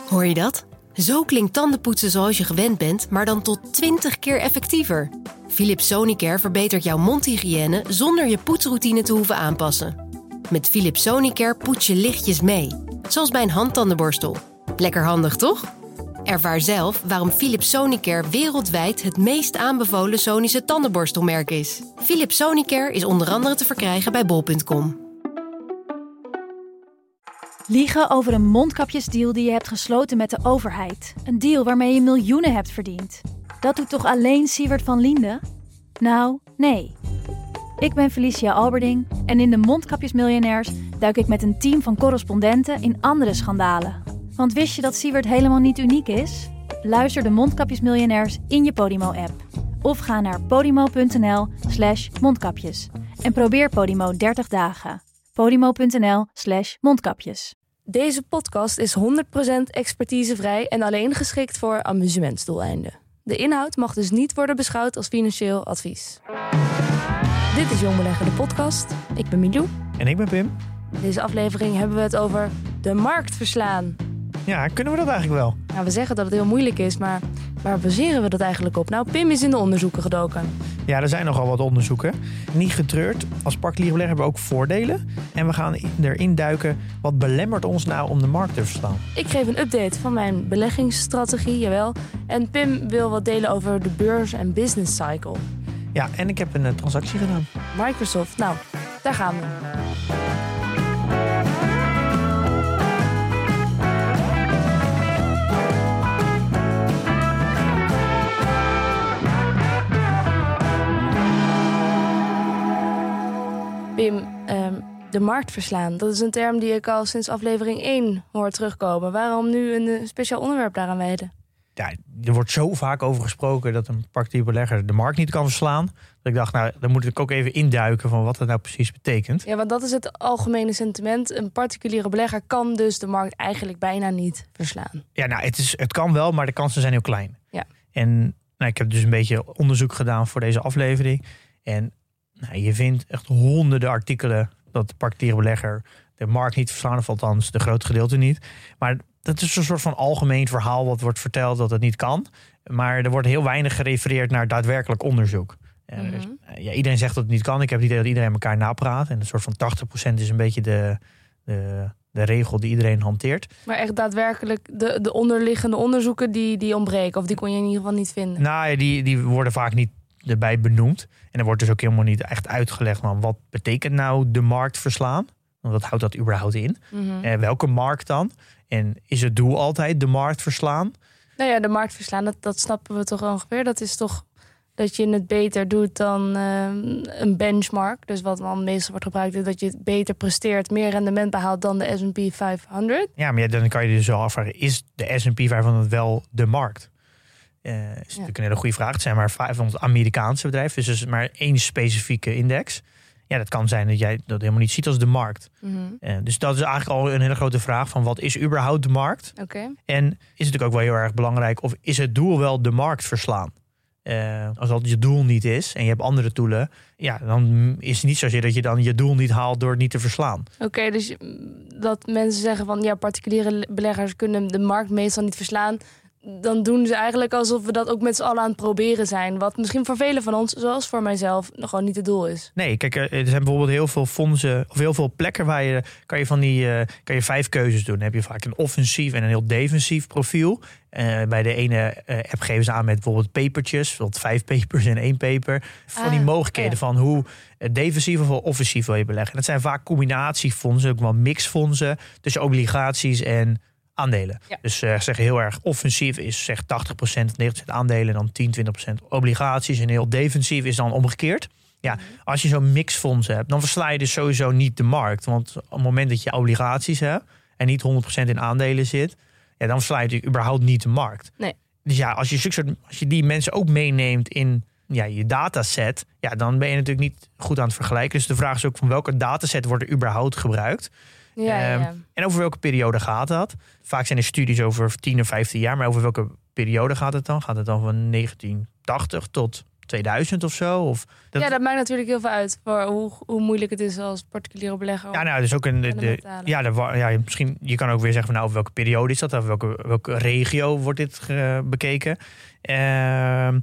Hoor je dat? Zo klinkt tandenpoetsen zoals je gewend bent, maar dan tot 20 keer effectiever. Philips Sonicare verbetert jouw mondhygiëne zonder je poetsroutine te hoeven aanpassen. Met Philips Sonicare poets je lichtjes mee, zoals bij een handtandenborstel. Lekker handig, toch? Ervaar zelf waarom Philips Sonicare wereldwijd het meest aanbevolen Sonische tandenborstelmerk is. Philips Sonicare is onder andere te verkrijgen bij bol.com. Liegen over een mondkapjesdeal die je hebt gesloten met de overheid. Een deal waarmee je miljoenen hebt verdiend. Dat doet toch alleen Siewert van Liende? Nou, nee. Ik ben Felicia Alberding en in de Mondkapjesmiljonairs duik ik met een team van correspondenten in andere schandalen. Want wist je dat Siewert helemaal niet uniek is? Luister de Mondkapjesmiljonairs in je Podimo-app. Of ga naar podimo.nl/mondkapjes. En probeer Podimo 30 dagen. podimo.nl/mondkapjes. Deze podcast is 100% expertisevrij en alleen geschikt voor amusementsdoeleinden. De inhoud mag dus niet worden beschouwd als financieel advies. Dit is Jong Beleggen, de podcast. Ik ben Milou. En ik ben Pim. In deze aflevering hebben we het over de markt verslaan. Ja, kunnen we dat eigenlijk wel? Nou, we zeggen dat het heel moeilijk is, maar waar baseren we dat eigenlijk op? Nou, Pim is in de onderzoeken gedoken. Ja, er zijn nogal wat onderzoeken. Niet getreurd, als particulier belegger hebben we ook voordelen. En we gaan erin duiken, wat belemmert ons nou om de markt te verslaan? Ik geef een update van mijn beleggingsstrategie, jawel. En Pim wil wat delen over de beurs en business cycle. Ja, en ik heb een transactie gedaan. Microsoft, nou, daar gaan we. Pim, de markt verslaan, dat is een term die ik al sinds aflevering 1 hoor terugkomen. Waarom nu een speciaal onderwerp daaraan wijden? Ja, er wordt zo vaak over gesproken dat een particulier belegger de markt niet kan verslaan. Dat ik dacht, nou, dan moet ik ook even induiken van wat dat nou precies betekent. Ja, want dat is het algemene sentiment. Een particuliere belegger kan dus de markt eigenlijk bijna niet verslaan. Ja, nou, het kan wel, maar de kansen zijn heel klein. Ja. En nou, ik heb dus een beetje onderzoek gedaan voor deze aflevering. En nou, je vindt echt honderden artikelen dat de particuliere belegger de markt niet verslaan, of althans de grote gedeelte niet. Maar dat is een soort van algemeen verhaal wat wordt verteld dat het niet kan. Maar er wordt heel weinig gerefereerd naar daadwerkelijk onderzoek. Dus, iedereen zegt dat het niet kan. Ik heb het idee dat iedereen elkaar napraat. En een soort van 80% is een beetje de regel die iedereen hanteert. Maar echt daadwerkelijk de onderliggende onderzoeken die ontbreken? Of die kon je in ieder geval niet vinden? Nou, die worden vaak niet erbij benoemd. En er wordt dus ook helemaal niet echt uitgelegd van wat betekent nou de markt verslaan? Want wat houdt dat überhaupt in? Welke markt dan? En is het doel altijd de markt verslaan? Nou ja, de markt verslaan, dat snappen we toch ongeveer. Dat is toch dat je het beter doet dan een benchmark. Dus wat dan meestal wordt gebruikt is dat je het beter presteert, meer rendement behaalt dan de S&P 500. Ja, maar dan kan je dus wel afvragen, is de S&P 500 wel de markt? Is natuurlijk een hele goede vraag. Het zijn maar 500 Amerikaanse bedrijven, dus er is maar één specifieke index. Ja, dat kan zijn dat jij dat helemaal niet ziet als de markt. Dus dat is eigenlijk al een hele grote vraag van wat is überhaupt de markt? Okay. En is het natuurlijk ook wel heel erg belangrijk, of is het doel wel de markt verslaan? Als dat je doel niet is en je hebt andere doelen, ja, dan is het niet zozeer dat je dan je doel niet haalt door het niet te verslaan. Oké, dus dat mensen zeggen van ja, particuliere beleggers kunnen de markt meestal niet verslaan. Dan doen ze eigenlijk alsof we dat ook met z'n allen aan het proberen zijn. Wat misschien voor velen van ons, zoals voor mijzelf, nog gewoon niet het doel is. Nee, kijk, er zijn bijvoorbeeld heel veel fondsen of heel veel plekken waar je kan je 5 keuzes doen. Dan heb je vaak een offensief en een heel defensief profiel. Bij de ene app geven ze aan met bijvoorbeeld papertjes, bijvoorbeeld 5 papers en 1 paper. Van die mogelijkheden van hoe defensief of offensief wil je beleggen. En dat zijn vaak combinatiefondsen, ook wel mixfondsen tussen obligaties en aandelen. Ja. Dus zeggen heel erg offensief is zeg 80%, 90% aandelen en dan 10-20% obligaties. En heel defensief is dan omgekeerd. Ja, als je zo'n mixfonds hebt, dan versla je dus sowieso niet de markt. Want op het moment dat je obligaties hebt en niet 100% in aandelen zit, ja, dan versla je natuurlijk überhaupt niet de markt. Nee. Dus ja, als je die mensen ook meeneemt in je dataset, ja, dan ben je natuurlijk niet goed aan het vergelijken. Dus de vraag is ook van welke dataset wordt er überhaupt gebruikt? Ja. En over welke periode gaat dat? Vaak zijn er studies over 10 of 15 jaar, maar over welke periode gaat het dan? Gaat het dan van 1980 tot 2000 of zo. Of dat maakt natuurlijk heel veel uit voor hoe moeilijk het is als particuliere belegger. Ja, nou, dus ook misschien je kan ook weer zeggen van, nou, op welke periode is dat? Of welke regio wordt dit bekeken? En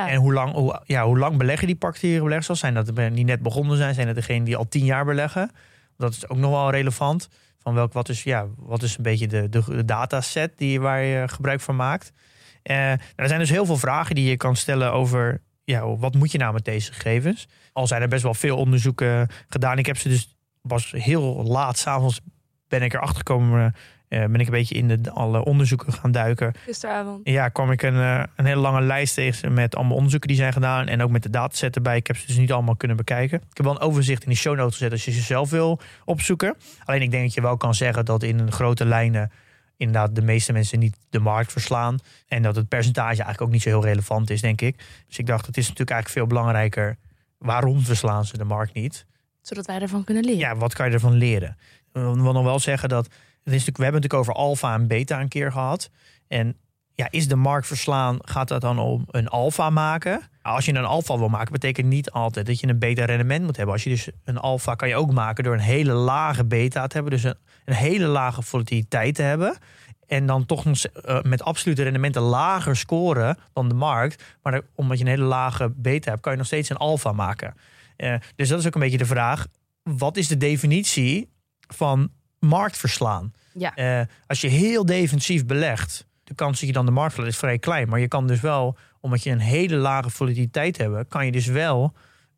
hoe lang beleggen die particuliere beleggers? Zijn dat degenen die net begonnen zijn? Zijn dat degenen die al 10 jaar beleggen? Dat is ook nog wel relevant. Van wat is een beetje de dataset waar je gebruik van maakt? Er zijn dus heel veel vragen die je kan stellen over, wat moet je nou met deze gegevens? Al zijn er best wel veel onderzoeken gedaan. Ik heb ze dus pas heel laat, 's avonds ben ik erachter gekomen. Ben ik een beetje in alle onderzoeken gaan duiken. Gisteravond. Ja, kwam ik een hele lange lijst tegen met allemaal onderzoeken die zijn gedaan. En ook met de dataset erbij. Ik heb ze dus niet allemaal kunnen bekijken. Ik heb wel een overzicht in de show notes gezet als je ze zelf wil opzoeken. Alleen ik denk dat je wel kan zeggen dat in een grote lijnen inderdaad de meeste mensen niet de markt verslaan. En dat het percentage eigenlijk ook niet zo heel relevant is, denk ik. Dus ik dacht, het is natuurlijk eigenlijk veel belangrijker. Waarom verslaan ze de markt niet? Zodat wij ervan kunnen leren. Ja, wat kan je ervan leren? Ik wil nog wel zeggen dat we hebben het natuurlijk over alfa en beta een keer gehad. En is de markt verslaan, gaat dat dan om een alfa maken? Als je een alfa wil maken, betekent niet altijd dat je een beta rendement moet hebben. Als je dus een alfa kan je ook maken door een hele lage beta te hebben. Dus een hele lage volatiliteit te hebben. En dan toch met absolute rendementen lager scoren dan de markt. Maar omdat je een hele lage beta hebt, kan je nog steeds een alfa maken. Dus dat is ook een beetje de vraag. Wat is de definitie van markt verslaan? Ja. Als je heel defensief belegt, de kans dat je dan de markt verlaat is vrij klein. Maar je kan dus wel, omdat je een hele lage volatiliteit hebt, kan je dus wel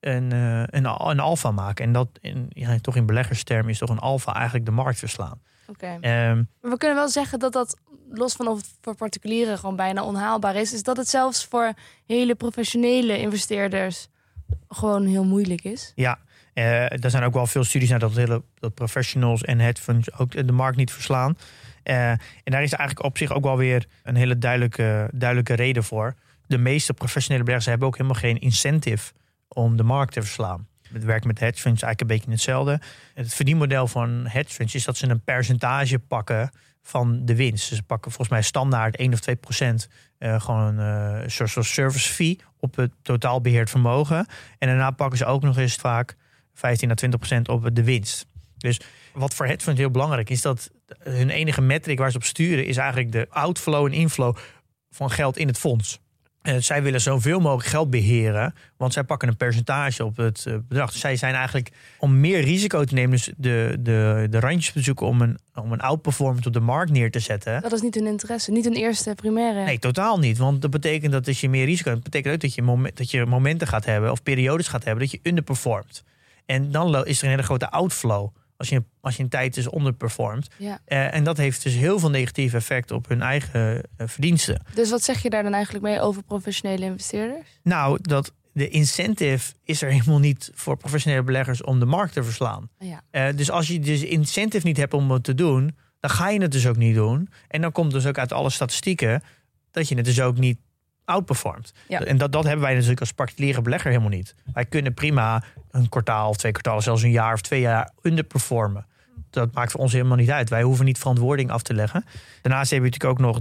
een alfa maken. En dat toch in beleggerstermen is toch een alfa eigenlijk de markt verslaan. Okay. Maar we kunnen wel zeggen dat los van of het voor particulieren gewoon bijna onhaalbaar is dat het zelfs voor hele professionele investeerders gewoon heel moeilijk is. Ja, er zijn ook wel veel studies naar dat professionals en hedge funds ook de markt niet verslaan. En daar is eigenlijk op zich ook wel weer een hele duidelijke reden voor. De meeste professionele beleggers hebben ook helemaal geen incentive om de markt te verslaan. Het werkt met hedge funds eigenlijk een beetje hetzelfde. Het verdienmodel van hedge funds is dat ze een percentage pakken van de winst. Dus ze pakken volgens mij standaard 1 of 2% gewoon een soort service fee op het totaal beheerd vermogen. En daarna pakken ze ook nog eens vaak 15 à 20% op de winst. Dus wat voor hedge funds heel belangrijk is, dat hun enige metric waar ze op sturen is eigenlijk de outflow en inflow van geld in het fonds. Zij willen zoveel mogelijk geld beheren, want zij pakken een percentage op het bedrag. Dus zij zijn eigenlijk, om meer risico te nemen, dus de randjes te zoeken om een outperformance op de markt neer te zetten. Dat is niet hun interesse, niet hun eerste primaire. Nee, totaal niet. Want dat betekent dat als je meer risico hebt, betekent ook dat je momenten gaat hebben of periodes gaat hebben dat je underperformt. En dan is er een hele grote outflow als je een tijd dus onderperformt. Ja. En dat heeft dus heel veel negatieve effecten op hun eigen verdiensten. Dus wat zeg je daar dan eigenlijk mee over professionele investeerders? Nou, dat de incentive is er helemaal niet voor professionele beleggers om de markt te verslaan. Ja. Dus als je dus incentive niet hebt om het te doen, dan ga je het dus ook niet doen. En dan komt dus ook uit alle statistieken dat je het dus ook niet outperformt. Ja. En dat hebben wij natuurlijk als particuliere belegger helemaal niet. Wij kunnen prima een kwartaal of 2 kwartalen, zelfs een jaar of 2 jaar underperformen. Dat maakt voor ons helemaal niet uit. Wij hoeven niet verantwoording af te leggen. Daarnaast heb je natuurlijk ook nog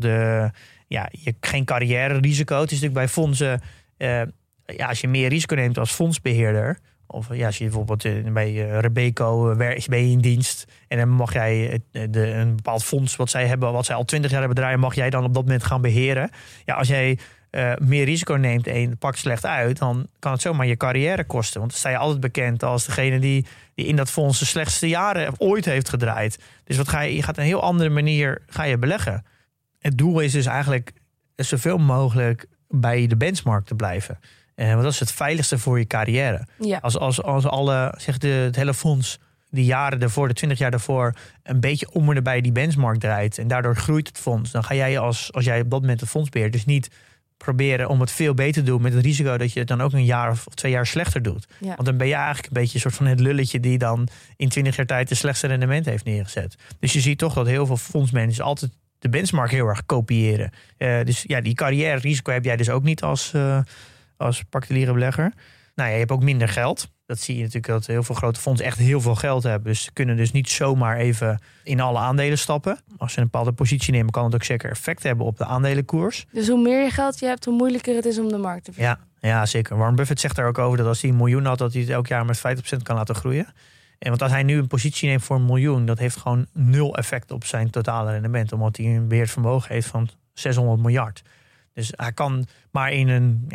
geen carrière risico. Het is natuurlijk bij fondsen, als je meer risico neemt als fondsbeheerder, of als je bijvoorbeeld bij Robeco ben je in dienst en dan mag jij een bepaald fonds wat zij hebben, wat zij al 20 jaar hebben draaien, mag jij dan op dat moment gaan beheren. Ja, als jij meer risico neemt en het pakt slecht uit, dan kan het zomaar je carrière kosten. Want dan sta je altijd bekend als degene die in dat fonds de slechtste jaren ooit heeft gedraaid. Dus je gaat op een heel andere manier beleggen. Het doel is dus eigenlijk zoveel mogelijk bij de benchmark te blijven. Want dat is het veiligste voor je carrière. Ja. Als het hele fonds die jaren ervoor, de 20 jaar daarvoor, een beetje om en erbij die benchmark draait en daardoor groeit het fonds, dan ga jij als jij op dat moment het fonds beheert, dus niet proberen om het veel beter te doen met het risico dat je het dan ook een jaar of 2 jaar slechter doet. Ja. Want dan ben je eigenlijk een beetje een soort van het lulletje die dan in 20 jaar tijd de slechtste rendement heeft neergezet. Dus je ziet toch dat heel veel fondsmanagers altijd de benchmark heel erg kopiëren. Dus ja, die carrière risico heb jij dus ook niet als particuliere belegger. Nou ja, je hebt ook minder geld. Dat zie je natuurlijk dat heel veel grote fondsen echt heel veel geld hebben. Dus ze kunnen dus niet zomaar even in alle aandelen stappen. Als ze een bepaalde positie nemen, kan het ook zeker effect hebben op de aandelenkoers. Dus hoe meer je geld je hebt, hoe moeilijker het is om de markt te verslaan. Ja, zeker. Warren Buffett zegt daar ook over dat als hij $1 miljoen had, dat hij het elk jaar met 50% kan laten groeien. En want als hij nu een positie neemt voor $1 miljoen, dat heeft gewoon 0 effect op zijn totale rendement. Omdat hij een beheerd vermogen heeft van 600 miljard. Dus hij kan maar in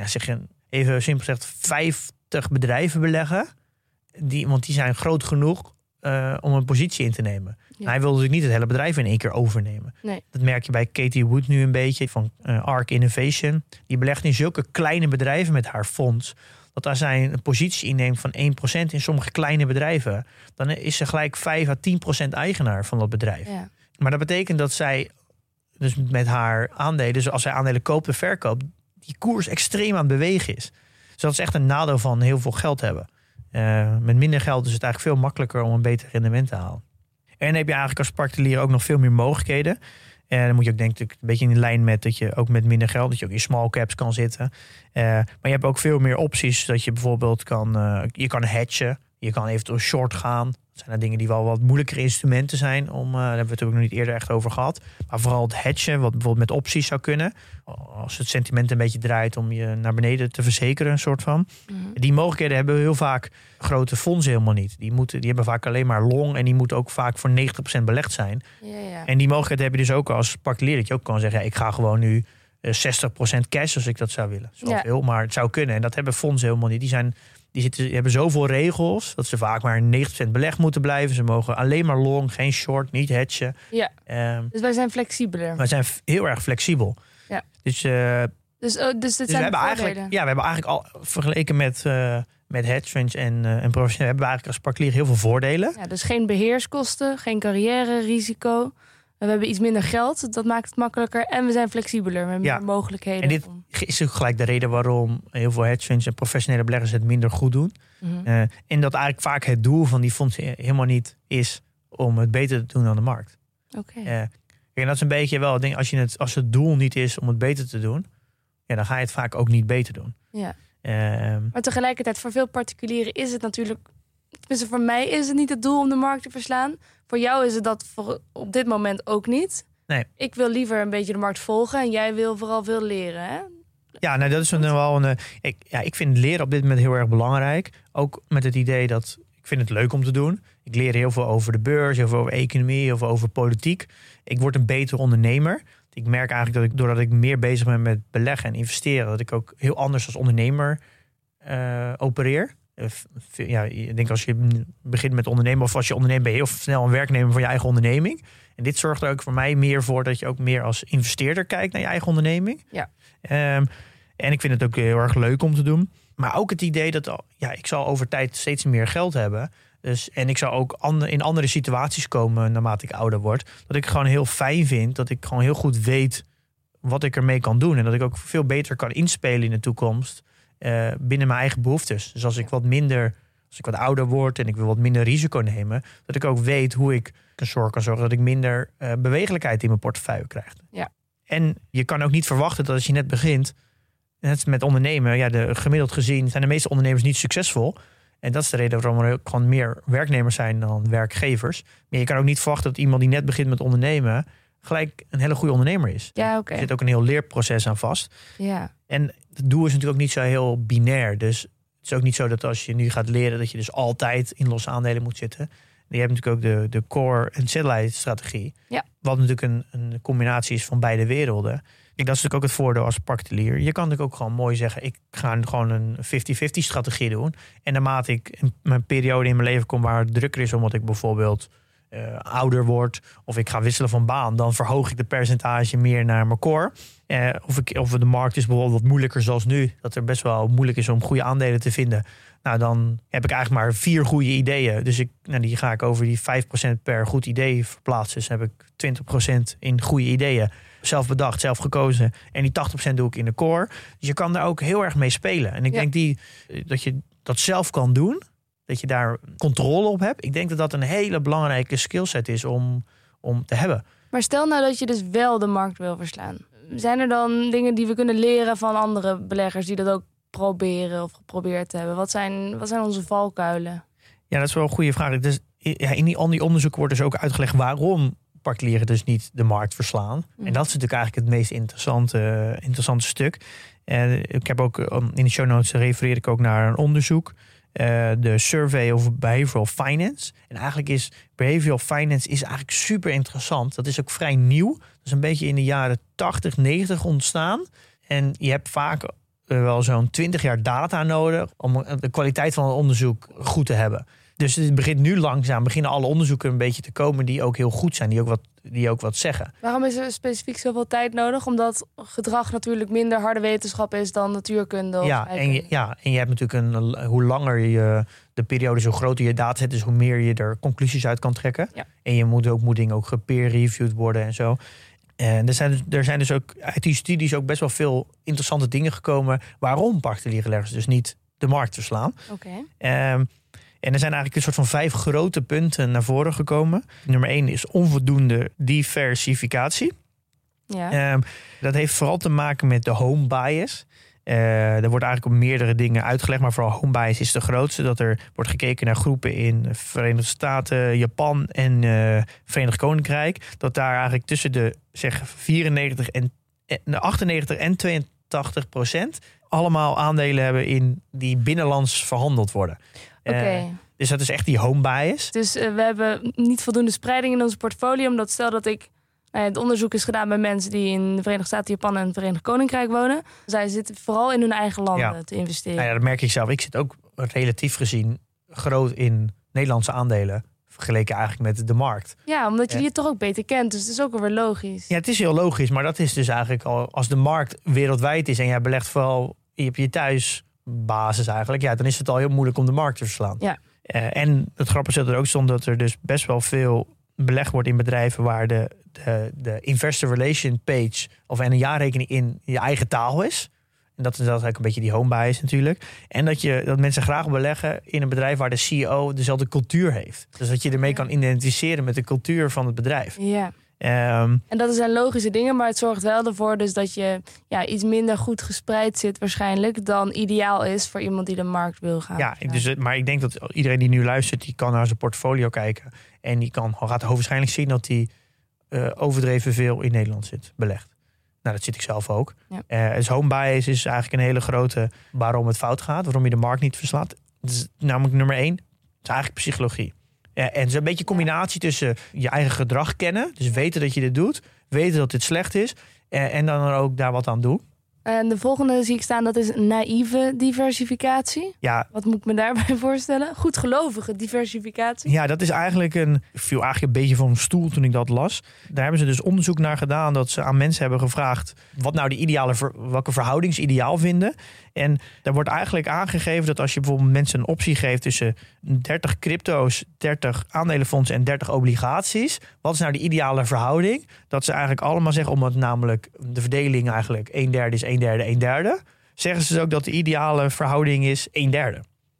even simpel gezegd, 50 bedrijven beleggen. Want die zijn groot genoeg om een positie in te nemen. Ja. Hij wil natuurlijk niet het hele bedrijf in één keer overnemen. Nee. Dat merk je bij Katie Wood nu een beetje van ARK Innovation. Die belegt in zulke kleine bedrijven met haar fonds. Dat als zij een positie inneemt van 1% in sommige kleine bedrijven, dan is ze gelijk 5 à 10% eigenaar van dat bedrijf. Ja. Maar dat betekent dat zij dus met haar aandelen, dus als zij aandelen koopt en verkoopt, die koers extreem aan het bewegen is. Dus dat is echt een nadeel van heel veel geld hebben. Met minder geld is het eigenlijk veel makkelijker om een beter rendement te halen. En dan heb je eigenlijk als particulier ook nog veel meer mogelijkheden. En dan moet je ook denk ik een beetje in de lijn met dat je ook met minder geld, dat je ook in small caps kan zitten. Maar je hebt ook veel meer opties. Dat je bijvoorbeeld je kan hedgen. Je kan eventueel short gaan. Dat zijn dingen die wel wat moeilijkere instrumenten zijn. Daar hebben we het natuurlijk nog niet eerder echt over gehad. Maar vooral het hedgen, wat bijvoorbeeld met opties zou kunnen. Als het sentiment een beetje draait om je naar beneden te verzekeren, een soort van. Mm-hmm. Die mogelijkheden hebben heel vaak grote fondsen helemaal niet. Die hebben vaak alleen maar long en die moeten ook vaak voor 90% belegd zijn. Ja. En die mogelijkheid heb je dus ook als particulier. Dat je ook kan zeggen, ik ga gewoon nu 60% cash als ik dat zou willen. Dat is wel veel, maar het zou kunnen. En dat hebben fondsen helemaal niet. Die hebben zoveel regels dat ze vaak maar 90% belegd moeten blijven. Ze mogen alleen maar long, geen short, niet hedgen. Ja. Dus wij zijn flexibeler. Wij zijn heel erg flexibel. Ja. Dus dit zijn we hebben eigenlijk al vergeleken met hedge funds en professioneel hebben we eigenlijk als particulier heel veel voordelen. Ja, dus geen beheerskosten, geen carrière-risico. We hebben iets minder geld, dat maakt het makkelijker. En we zijn flexibeler, we hebben meer mogelijkheden. En dit is ook gelijk de reden waarom heel veel hedge funds en professionele beleggers het minder goed doen. Mm-hmm. En dat eigenlijk vaak het doel van die fondsen helemaal niet is om het beter te doen dan de markt. Okay. En dat is een beetje wel het ding. Als het doel niet is om het beter te doen, dan ga je het vaak ook niet beter doen. Ja. Maar tegelijkertijd, voor veel particulieren is het natuurlijk, tenminste voor mij is het niet het doel om de markt te verslaan. Voor jou is het dat op dit moment ook niet. Nee. Ik wil liever een beetje de markt volgen en jij wil vooral veel leren, hè? Ja, nou, dat is wel een. Ik vind leren op dit moment heel erg belangrijk. Ook met het idee dat ik vind het leuk om te doen. Ik leer heel veel over de beurs, heel veel over economie, heel veel over politiek. Ik word een betere ondernemer. Ik merk eigenlijk dat doordat ik meer bezig ben met beleggen en investeren, dat ik ook heel anders als ondernemer opereer. Ik denk als je begint met ondernemen of als je onderneemt, ben je heel snel een werknemer van je eigen onderneming. En dit zorgt er ook voor mij meer voor dat je ook meer als investeerder kijkt naar je eigen onderneming. Ja. En ik vind het ook heel erg leuk om te doen. Maar ook het idee dat ik zal over tijd steeds meer geld hebben. Dus, en ik zou ook in andere situaties komen naarmate ik ouder word. Dat ik gewoon heel fijn vind. Dat ik gewoon heel goed weet wat ik ermee kan doen. En dat ik ook veel beter kan inspelen in de toekomst. Binnen mijn eigen behoeftes. Dus als ik wat ouder word en ik wil wat minder risico nemen, dat ik ook weet hoe ik kan zorgen dat ik minder bewegelijkheid in mijn portefeuille krijg. Ja. En je kan ook niet verwachten dat als je net begint, net met ondernemen, gemiddeld gezien zijn de meeste ondernemers niet succesvol. En dat is de reden waarom er ook gewoon meer werknemers zijn dan werkgevers. Maar je kan ook niet verwachten dat iemand die net begint met ondernemen gelijk een hele goede ondernemer is. Ja, okay. Er zit ook een heel leerproces aan vast. Ja. En het doel is natuurlijk ook niet zo heel binair. Dus het is ook niet zo dat als je nu gaat leren dat je dus altijd in losse aandelen moet zitten. Je hebt natuurlijk ook de core en satellite strategie. Ja. Wat natuurlijk een combinatie is van beide werelden. Dat is natuurlijk ook het voordeel als particulier. Je kan natuurlijk ook gewoon mooi zeggen, ik ga gewoon een 50-50 strategie doen. En naarmate ik in mijn periode in mijn leven kom waar het drukker is, omdat ik bijvoorbeeld ouder word of ik ga wisselen van baan, dan verhoog ik de percentage meer naar mijn core. Of de markt is bijvoorbeeld wat moeilijker zoals nu, dat er best wel moeilijk is om goede aandelen te vinden. Nou, dan heb ik eigenlijk maar 4 goede ideeën. Dus die ga ik over die 5% per goed idee verplaatsen. Dus heb ik 20% in goede ideeën. Zelf bedacht, zelf gekozen. En die 80% doe ik in de core. Dus je kan daar ook heel erg mee spelen. En ik denk dat je dat zelf kan doen. Dat je daar controle op hebt. Ik denk dat dat een hele belangrijke skillset is om te hebben. Maar stel nou dat je dus wel de markt wil verslaan. Zijn er dan dingen die we kunnen leren van andere beleggers die dat ook proberen of geprobeerd hebben? Wat zijn onze valkuilen? Ja, dat is wel een goede vraag. Dus, in die onderzoek wordt dus ook uitgelegd waarom particulieren dus niet de markt verslaan. En dat is natuurlijk eigenlijk het meest interessante stuk. Ik heb ook in de show notes refereer ik ook naar een onderzoek. De Survey of Behavioral Finance. En eigenlijk is Behavioral Finance is eigenlijk super interessant. Dat is ook vrij nieuw. Dat is een beetje in de jaren 80, 90 ontstaan. En je hebt vaak wel zo'n 20 jaar data nodig om de kwaliteit van het onderzoek goed te hebben. Dus het begint nu langzaam, beginnen alle onderzoeken een beetje te komen die ook heel goed zijn, die ook wat zeggen. Waarom is er specifiek zoveel tijd nodig? Omdat gedrag natuurlijk minder harde wetenschap is dan natuurkunde. En je hebt natuurlijk hoe langer je de periode, zo groter je dataset is, hoe meer je er conclusies uit kan trekken. Ja. En je moet dingen ook gepeer-reviewed worden en zo. En er zijn dus ook uit die studies ook best wel veel interessante dingen gekomen waarom particuliere leggers dus niet de markt verslaan. En er zijn eigenlijk een soort van 5 grote punten naar voren gekomen. Nummer 1 is onvoldoende diversificatie. Ja. Dat heeft vooral te maken met de home bias. Er wordt eigenlijk op meerdere dingen uitgelegd, maar vooral home bias is de grootste. Dat er wordt gekeken naar groepen in de Verenigde Staten, Japan en Verenigd Koninkrijk. Dat daar eigenlijk tussen de 98 en 82% allemaal aandelen hebben die binnenlands verhandeld worden. Dus dat is echt die home bias. Dus we hebben niet voldoende spreiding in ons portfolio. Omdat stel dat het onderzoek is gedaan bij mensen die in de Verenigde Staten, Japan en het Verenigd Koninkrijk wonen. Zij zitten vooral in hun eigen landen te investeren. Ja, dat merk ik zelf. Ik zit ook relatief gezien groot in Nederlandse aandelen. Vergeleken eigenlijk met de markt. Ja, omdat je die toch ook beter kent. Dus het is ook alweer logisch. Ja, het is heel logisch. Maar dat is dus eigenlijk al, als de markt wereldwijd is en jij belegt vooral op je thuisbasis eigenlijk. Ja, dan is het al heel moeilijk om de markt te verslaan. Ja. En het grappige is dat er ook stond dat er dus best wel veel belegd wordt in bedrijven waar de investor relation page of een jaarrekening in je eigen taal is. En dat is eigenlijk een beetje die home bias natuurlijk. En dat mensen graag beleggen in een bedrijf waar de CEO dezelfde cultuur heeft. Dus dat je ermee kan identificeren met de cultuur van het bedrijf. Ja. En dat zijn logische dingen, maar het zorgt wel ervoor dus dat je iets minder goed gespreid zit waarschijnlijk dan ideaal is voor iemand die de markt wil gaan. Ja, maar ik denk dat iedereen die nu luistert, die kan naar zijn portfolio gaat hoogstwaarschijnlijk zien dat hij overdreven veel in Nederland zit belegd. Nou, dat zit ik zelf ook. Ja. Dus home bias is eigenlijk een hele grote waarom het fout gaat, waarom je de markt niet verslaat. Dat is namelijk nummer 1, het is eigenlijk psychologie. En het is een beetje een combinatie tussen je eigen gedrag kennen, dus weten dat je dit doet, weten dat dit slecht is en dan ook daar wat aan doen. En de volgende zie ik staan, dat is naïeve diversificatie. Ja. Wat moet ik me daarbij voorstellen? Goedgelovige diversificatie. Ja, dat is eigenlijk ik viel eigenlijk een beetje van mijn stoel toen ik dat las. Daar hebben ze dus onderzoek naar gedaan dat ze aan mensen hebben gevraagd wat nou welke verhouding ze ideaal vinden. En daar wordt eigenlijk aangegeven dat als je bijvoorbeeld mensen een optie geeft tussen 30 crypto's, 30 aandelenfondsen en 30 obligaties. Wat is nou de ideale verhouding? Dat ze eigenlijk allemaal zeggen, omdat namelijk de verdeling eigenlijk 1/3 is 1/3. Zeggen ze dus ook dat de ideale verhouding is 1/3.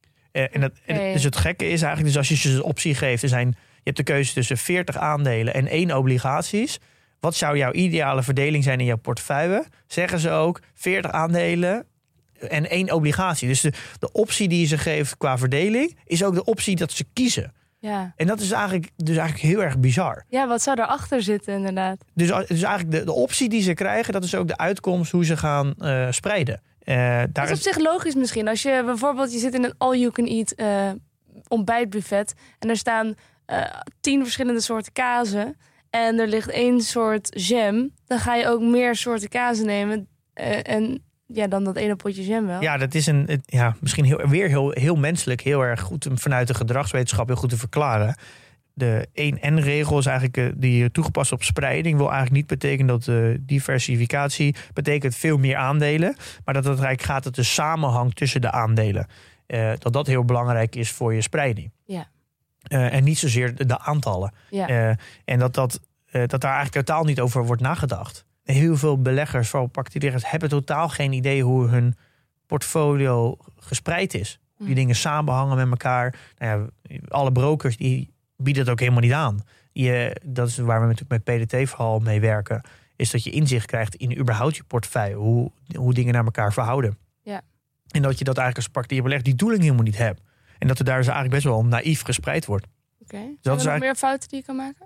Dus het gekke is eigenlijk, dus als je ze een optie geeft, je hebt de keuze tussen 40 aandelen en 1 obligaties. Wat zou jouw ideale verdeling zijn in jouw portefeuille? Zeggen ze ook 40 aandelen en 1 obligatie. Dus de optie die je ze geeft qua verdeling is ook de optie dat ze kiezen. Ja. En dat is eigenlijk heel erg bizar. Ja, wat zou daarachter zitten inderdaad? Dus eigenlijk de optie die ze krijgen, dat is ook de uitkomst hoe ze gaan spreiden. Dat is op zich logisch misschien. Als je bijvoorbeeld, je zit in een all-you-can-eat ontbijtbuffet en er staan 10 verschillende soorten kazen en er ligt 1 soort jam, dan ga je ook meer soorten kazen nemen dan dat ene potje jam wel. Ja, dat is misschien heel menselijk, heel erg goed vanuit de gedragswetenschap heel goed te verklaren. De 1N-regel is eigenlijk die toegepast op spreiding. Wil eigenlijk niet betekenen dat diversificatie betekent veel meer aandelen. Maar dat het eigenlijk gaat dat de samenhang tussen de aandelen. Dat heel belangrijk is voor je spreiding. Ja. En niet zozeer de aantallen. Ja. En dat daar eigenlijk totaal niet over wordt nagedacht. Heel veel beleggers, vooral particuliers, hebben totaal geen idee hoe hun portfolio gespreid is. Die dingen samenhangen met elkaar. Alle brokers die bieden het ook helemaal niet aan. Dat is waar we natuurlijk met PDT vooral mee werken. Is dat je inzicht krijgt in überhaupt je portefeuille. Hoe dingen naar elkaar verhouden. Ja. En dat je dat eigenlijk als particulier belegger die doeling helemaal niet hebt. En dat er daar dus eigenlijk best wel naïef gespreid wordt. Oké. Zijn er nog meer fouten die je kan maken?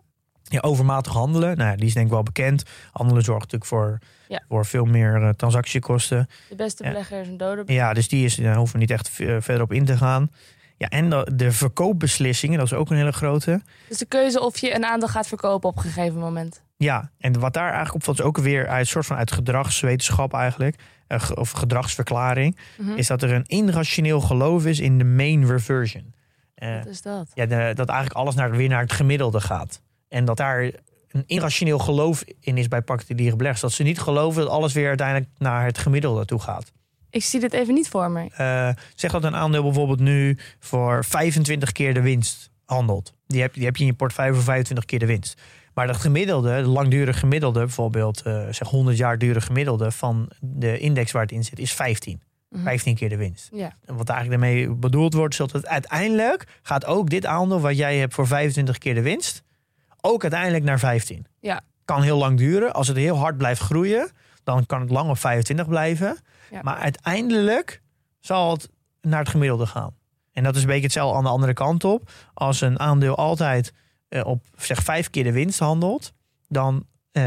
overmatig handelen. Nou, die is denk ik wel bekend. Handelen zorgt natuurlijk voor veel meer transactiekosten. De beste belegger is een dode. Ja, dus daar hoeven we niet echt verder op in te gaan. Ja, en de verkoopbeslissingen, dat is ook een hele grote. Dus de keuze of je een aandeel gaat verkopen op een gegeven moment. Ja, en wat daar eigenlijk opvalt is ook weer uit gedragswetenschap eigenlijk. Of gedragsverklaring. Is dat er een irrationeel geloof is in de mean reversion. Wat is dat? Ja, dat eigenlijk alles weer naar het gemiddelde gaat. En dat daar een irrationeel geloof in is bij particuliere beleggers. Dat ze niet geloven dat alles weer uiteindelijk naar het gemiddelde toe gaat. Ik zie dit even niet voor me. Zeg dat een aandeel bijvoorbeeld nu voor 25 keer de winst handelt. Die heb je in je portefeuille voor 25 keer de winst. Maar dat gemiddelde, de langdurige gemiddelde, bijvoorbeeld 100 jaar dure gemiddelde van de index waar het in zit, is 15. 15 keer de winst. Ja. En wat eigenlijk daarmee bedoeld wordt, is dat het uiteindelijk gaat ook dit aandeel wat jij hebt voor 25 keer de winst, ook uiteindelijk naar 15. Ja. Kan heel lang duren. Als het heel hard blijft groeien, dan kan het lang op 25 blijven. Ja. Maar uiteindelijk zal het naar het gemiddelde gaan. En dat is een beetje hetzelfde aan de andere kant op. Als een aandeel altijd op 5 keer de winst handelt, dan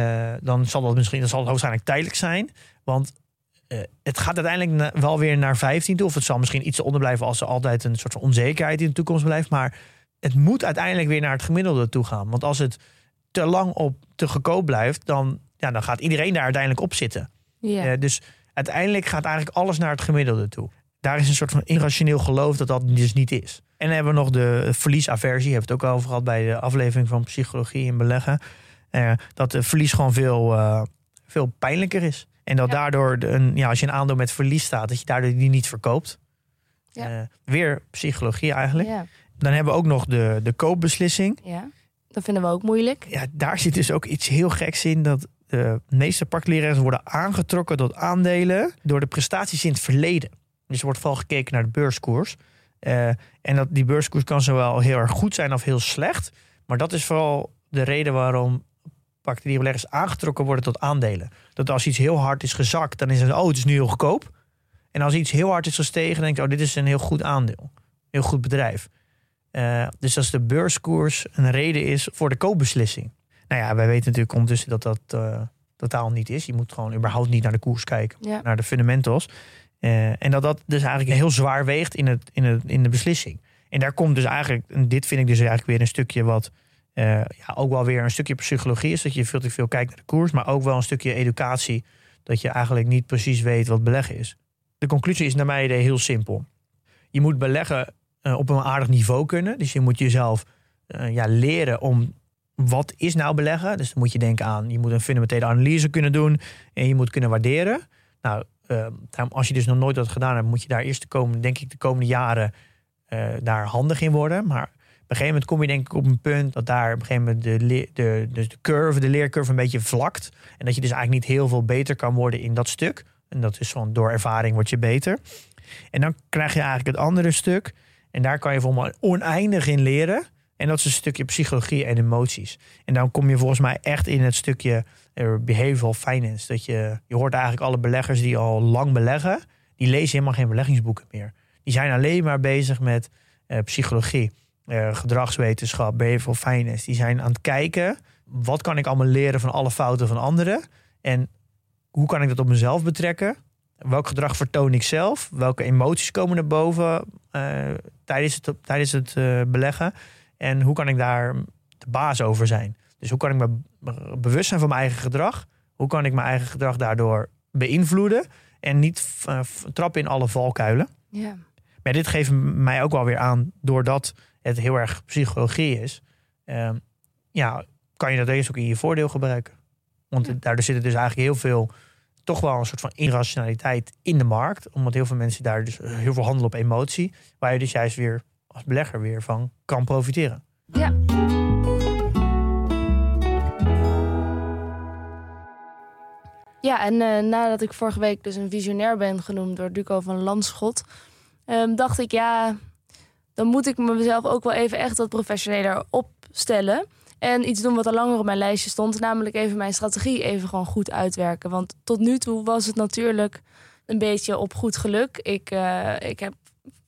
zal het waarschijnlijk tijdelijk zijn. Want het gaat uiteindelijk wel weer naar 15 toe. Of het zal misschien iets eronder blijven als er altijd een soort van onzekerheid in de toekomst blijft. Maar het moet uiteindelijk weer naar het gemiddelde toe gaan. Want als het te lang te goedkoop blijft, dan gaat iedereen daar uiteindelijk op zitten. Ja. Dus uiteindelijk gaat eigenlijk alles naar het gemiddelde toe. Daar is een soort van irrationeel geloof dat dus niet is. En dan hebben we nog de verliesaversie. Hebben we het ook over gehad bij de aflevering van Psychologie en Beleggen. Dat de verlies gewoon veel pijnlijker is. En dat daardoor, als je een aandeel met verlies staat, dat je daardoor die niet verkoopt. Ja. Weer psychologie eigenlijk. Ja. Dan hebben we ook nog de koopbeslissing. Ja, dat vinden we ook moeilijk. Ja, daar zit dus ook iets heel geks in. Dat de meeste particulieren worden aangetrokken tot aandelen door de prestaties in het verleden. Dus er wordt vooral gekeken naar de beurskoers. En die beurskoers kan zowel heel erg goed zijn of heel slecht. Maar dat is vooral de reden waarom particuliere beleggers aangetrokken worden tot aandelen. Dat als iets heel hard is gezakt, dan is het, het is nu heel goedkoop. En als iets heel hard is gestegen, dan denk je, dit is een heel goed aandeel. Heel goed bedrijf. Dus als de beurskoers een reden is voor de koopbeslissing. Nou ja, wij weten natuurlijk ondertussen dat dat totaal niet is. Je moet gewoon überhaupt niet naar de koers kijken, naar de fundamentals. En dat dus eigenlijk heel zwaar weegt in de beslissing. En daar komt dus eigenlijk, en dit vind ik dus eigenlijk weer een stukje wat ook wel weer een stukje psychologie is. Dat je veel te veel kijkt naar de koers, maar ook wel een stukje educatie. Dat je eigenlijk niet precies weet wat beleggen is. De conclusie is naar mijn idee heel simpel. Je moet beleggen op een aardig niveau kunnen. Dus je moet jezelf leren om wat is nou beleggen. Dus dan moet je denken aan, je moet een fundamentele analyse kunnen doen. En je moet kunnen waarderen. Nou, als je dus nog nooit dat gedaan hebt, moet je daar eerst de komende jaren daar handig in worden. Maar op een gegeven moment kom je denk ik op een punt dat daar op een gegeven moment de leercurve een beetje vlakt. En dat je dus eigenlijk niet heel veel beter kan worden in dat stuk. En dat is gewoon door ervaring word je beter. En dan krijg je eigenlijk het andere stuk. En daar kan je volgens mij oneindig in leren. En dat is een stukje psychologie en emoties. En dan kom je volgens mij echt in het stukje behavioral finance. Dat je hoort eigenlijk alle beleggers die al lang beleggen, die lezen helemaal geen beleggingsboeken meer. Die zijn alleen maar bezig met psychologie, gedragswetenschap, behavioral finance. Die zijn aan het kijken, wat kan ik allemaal leren van alle fouten van anderen? En hoe kan ik dat op mezelf betrekken? Welk gedrag vertoon ik zelf? Welke emoties komen naar boven tijdens het beleggen? En hoe kan ik daar de baas over zijn? Dus hoe kan ik me bewust zijn van mijn eigen gedrag? Hoe kan ik mijn eigen gedrag daardoor beïnvloeden? En niet trappen in alle valkuilen. Ja. Maar dit geeft mij ook wel weer aan, doordat het heel erg psychologie is, kan je dat eerst ook in je voordeel gebruiken. Want daardoor zit er dus eigenlijk heel veel, toch wel een soort van irrationaliteit in de markt. Omdat heel veel mensen daar dus heel veel handelen op emotie. Waar je dus juist weer als belegger weer van kan profiteren. Ja. Ja, en nadat ik vorige week dus een visionair ben genoemd door Duco van Landschot, dacht ik, dan moet ik mezelf ook wel even echt wat professioneler opstellen. En iets doen wat al langer op mijn lijstje stond. Namelijk even mijn strategie even gewoon goed uitwerken. Want tot nu toe was het natuurlijk een beetje op goed geluk. Ik heb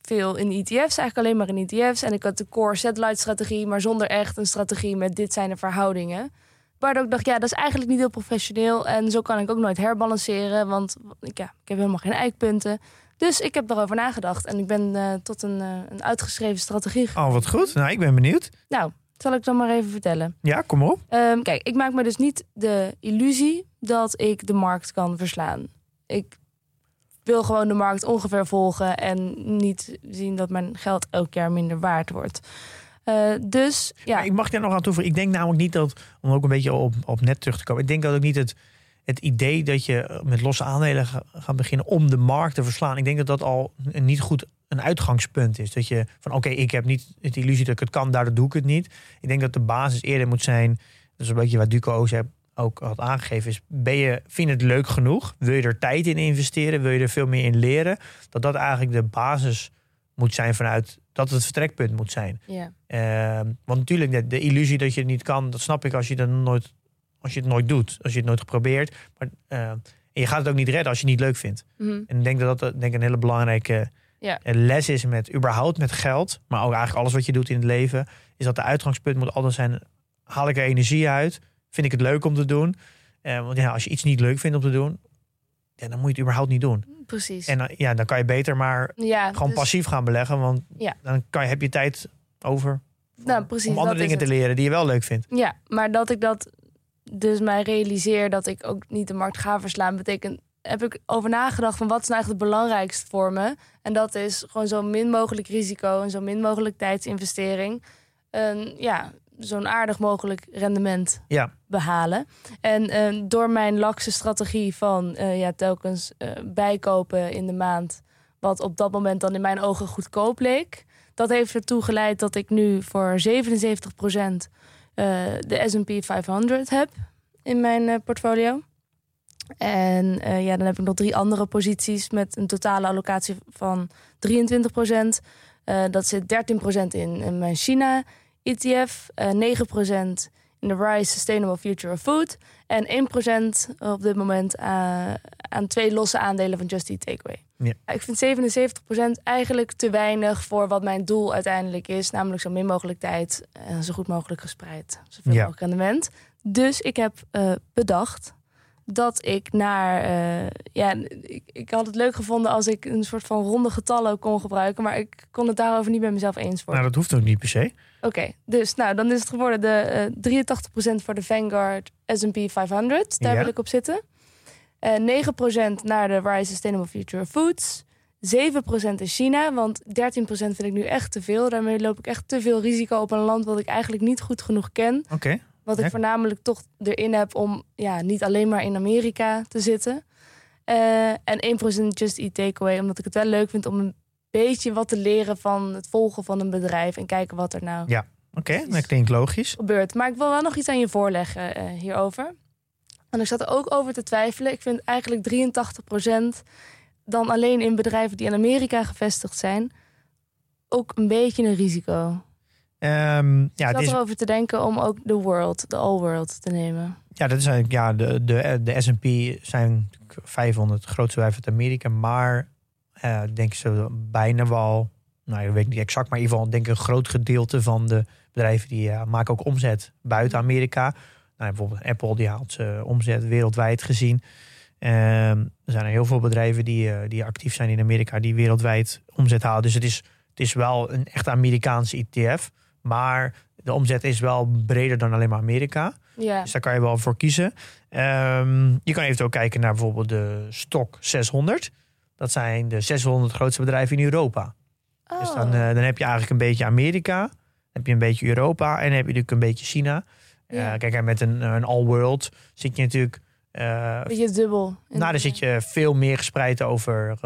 veel in ETF's, eigenlijk alleen maar in ETF's. En ik had de core satellite strategie, maar zonder echt een strategie met dit zijn de verhoudingen. Waardoor ik dacht, dat is eigenlijk niet heel professioneel. En zo kan ik ook nooit herbalanceren, want ik heb helemaal geen eikpunten. Dus ik heb daarover nagedacht en ik ben tot een uitgeschreven strategie gekomen. Oh, wat goed. Nou, ik ben benieuwd. Nou, zal ik dan maar even vertellen. Ja, kom op. Kijk, ik maak me dus niet de illusie dat ik de markt kan verslaan. Ik wil gewoon de markt ongeveer volgen en niet zien dat mijn geld elk jaar minder waard wordt. Dus ja. Maar ik mag daar nog aan toevoegen. Ik denk namelijk niet dat, om ook een beetje op net terug te komen. Ik denk dat ook niet het idee dat je met losse aandelen gaat beginnen om de markt te verslaan. Ik denk dat dat al niet goed een uitgangspunt is. Dat je van oké, ik heb niet het illusie dat ik het kan, daardoor doe ik het niet. Ik denk dat de basis eerder moet zijn, dat is een beetje wat Duco ook had aangegeven, is vind je het leuk genoeg? Wil je er tijd in investeren? Wil je er veel meer in leren? Dat eigenlijk de basis moet zijn vanuit, dat het vertrekpunt moet zijn. Yeah. Want natuurlijk, de illusie dat je het niet kan, dat snap ik als je het nooit doet. Als je het nooit geprobeerd. Maar en je gaat het ook niet redden als je het niet leuk vindt. Mm-hmm. En ik denk dat een hele belangrijke les is überhaupt met geld. Maar ook eigenlijk alles wat je doet in het leven. Is dat de uitgangspunt moet altijd zijn, haal ik er energie uit? Vind ik het leuk om te doen? Want als je iets niet leuk vindt om te doen, dan moet je het überhaupt niet doen. Precies. En dan kan je beter maar gewoon passief gaan beleggen. Want dan heb je tijd over om andere dingen te leren die je wel leuk vindt. Ja, maar dat ik dat dus mij realiseer dat ik ook niet de markt ga verslaan, heb ik over nagedacht van wat is nou eigenlijk het belangrijkste voor me. En dat is gewoon zo min mogelijk risico en zo min mogelijk tijdsinvestering. Zo'n aardig mogelijk rendement behalen. En door mijn lakse strategie van telkens bijkopen in de maand, wat op dat moment dan in mijn ogen goedkoop leek, dat heeft ertoe geleid dat ik nu voor 77% de S&P 500 heb in mijn portfolio. En dan heb ik nog 3 andere posities met een totale allocatie van 23%. Dat zit 13% in mijn China ETF, 9% in de Rise Sustainable Future of Food en 1% op dit moment aan 2 losse aandelen van Just Eat Takeaway. Ja. Ik vind 77% eigenlijk te weinig voor wat mijn doel uiteindelijk is, namelijk zo min mogelijk tijd en zo goed mogelijk gespreid, zoveel mogelijk rendement. Dus ik heb bedacht dat ik ik had het leuk gevonden als ik een soort van ronde getallen kon gebruiken, maar ik kon het daarover niet met mezelf eens worden. Nou, dat hoeft ook niet per se. Oké, dus dan is het geworden de 83% voor de Vanguard S&P 500. Daar wil ik op zitten. 9% naar de Rise Sustainable Future of Foods. 7% in China, want 13% vind ik nu echt te veel. Daarmee loop ik echt te veel risico op een land wat ik eigenlijk niet goed genoeg ken. Oké. Wat ik voornamelijk toch erin heb om niet alleen maar in Amerika te zitten. En 1% Just Eat Takeaway, omdat ik het wel leuk vind om een beetje wat te leren van het volgen van een bedrijf en kijken wat er nou dat klinkt logisch. gebeurt. Maar ik wil wel nog iets aan je voorleggen hierover. En ik zat er ook over te twijfelen. Ik vind eigenlijk 83% dan alleen in bedrijven die in Amerika gevestigd zijn ook een beetje een risico. Ik zat erover te denken om ook de all world te nemen. Ja, dat is eigenlijk, de S&P zijn 500 grootste bedrijven uit Amerika, maar denk ze bijna wel, ik weet niet exact, maar in ieder geval denk ik een groot gedeelte van de bedrijven die maken ook omzet buiten Amerika. Bijvoorbeeld Apple, die haalt omzet wereldwijd gezien. Er zijn er heel veel bedrijven die actief zijn in Amerika, die wereldwijd omzet halen. Dus het is wel een echt Amerikaanse ETF. Maar de omzet is wel breder dan alleen maar Amerika. Ja. Dus daar kan je wel voor kiezen. Je kan eventueel kijken naar bijvoorbeeld de Stock 600. Dat zijn de 600 grootste bedrijven in Europa. Oh. Dus dan heb je eigenlijk een beetje Amerika. Dan heb je een beetje Europa. En dan heb je natuurlijk een beetje China. Ja. Kijk, met een all-world zit je natuurlijk beetje dubbel. Dan zit je veel meer gespreid over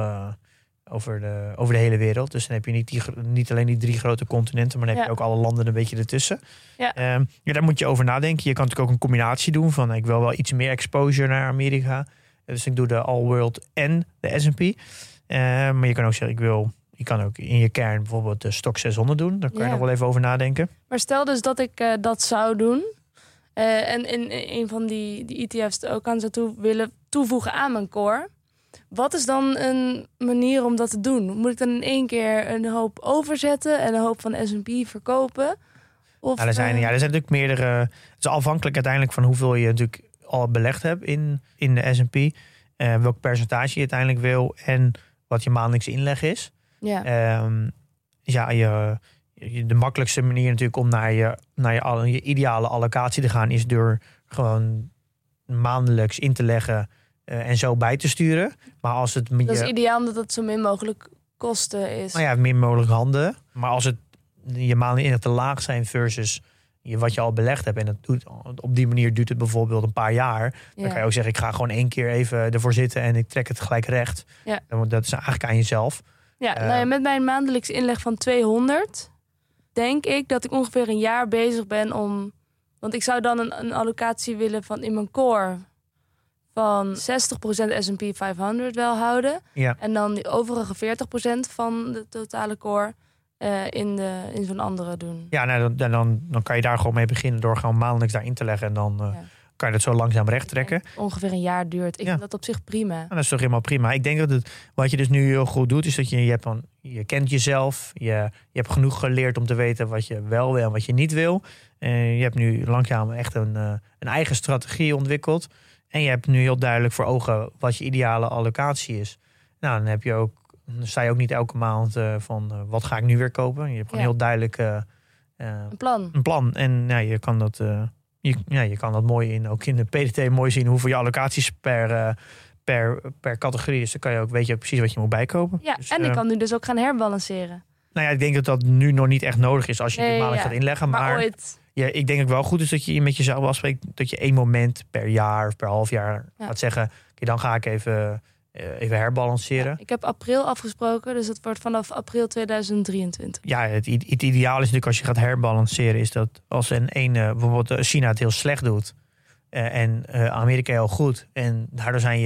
de hele wereld. Dus dan heb je niet alleen die 3 grote continenten, maar dan heb je ook alle landen een beetje ertussen. Ja. Daar moet je over nadenken. Je kan natuurlijk ook een combinatie doen van ik wil wel iets meer exposure naar Amerika. Dus ik doe de All World en de S&P. Maar je kan ook zeggen, je kan ook in je kern bijvoorbeeld de Stock 600 doen. Daar kan je nog wel even over nadenken. Maar stel dus dat ik dat zou doen. En in een van die ETF's ook aan zou willen toevoegen aan mijn core. Wat is dan een manier om dat te doen? Moet ik dan in 1 keer een hoop overzetten en een hoop van S&P verkopen? Of, er zijn natuurlijk meerdere. Het is afhankelijk uiteindelijk van hoeveel je natuurlijk al belegd hebt in de S&P. Welk percentage je uiteindelijk wil en wat je maandelijkse inleg is. De makkelijkste manier natuurlijk om naar je ideale allocatie te gaan is door gewoon maandelijks in te leggen en zo bij te sturen. Maar als het dat is ideaal omdat het zo min mogelijk kosten is. Nou ja, min mogelijk handen. Maar als het je maanden inleg te laag zijn versus wat je al belegd hebt en dat doet, op die manier duurt het bijvoorbeeld een paar jaar. Dan kan je ook zeggen, ik ga gewoon 1 keer even ervoor zitten en ik trek het gelijk recht. Ja. Dat is eigenlijk aan jezelf. Ja, met mijn maandelijks inleg van 200 denk ik dat ik ongeveer een jaar bezig ben om... Want ik zou dan een allocatie willen van in mijn core van 60% S&P 500 wel houden. Ja. En dan die overige 40% van de totale core in zo'n andere doen. Ja, dan kan je daar gewoon mee beginnen door gewoon maandelijks daarin te leggen. En dan kan je dat zo langzaam recht trekken. Ongeveer een jaar duurt. Ik vind dat op zich prima. Nou, dat is toch helemaal prima. Ik denk dat wat je dus nu heel goed doet, is dat je kent jezelf. Je hebt genoeg geleerd om te weten wat je wel wil en wat je niet wil. Je hebt nu langzaam echt een eigen strategie ontwikkeld. En je hebt nu heel duidelijk voor ogen wat je ideale allocatie is. Nou, dan sta je ook niet elke maand van wat ga ik nu weer kopen. Je hebt gewoon heel duidelijk een plan. En je kan dat... Je kan dat mooi ook in de PDT mooi zien hoeveel je allocaties per categorie is. Dan kan je ook, weet je ook precies wat je moet bijkopen. Ja, dus, en ik kan nu dus ook gaan herbalanceren. Nou ja, ik denk dat niet nog niet echt nodig is als je dit maandelijk gaat inleggen. Maar ooit. Ja, ik denk ook wel goed is dat je met jezelf afspreekt dat je 1 moment per jaar of per half jaar gaat zeggen. Okay, dan ga ik even herbalanceren. Ja, ik heb april afgesproken, dus het wordt vanaf april 2023. Ja, het ideaal is natuurlijk als je gaat herbalanceren, is dat als bijvoorbeeld China het heel slecht doet en Amerika heel goed. En daardoor zijn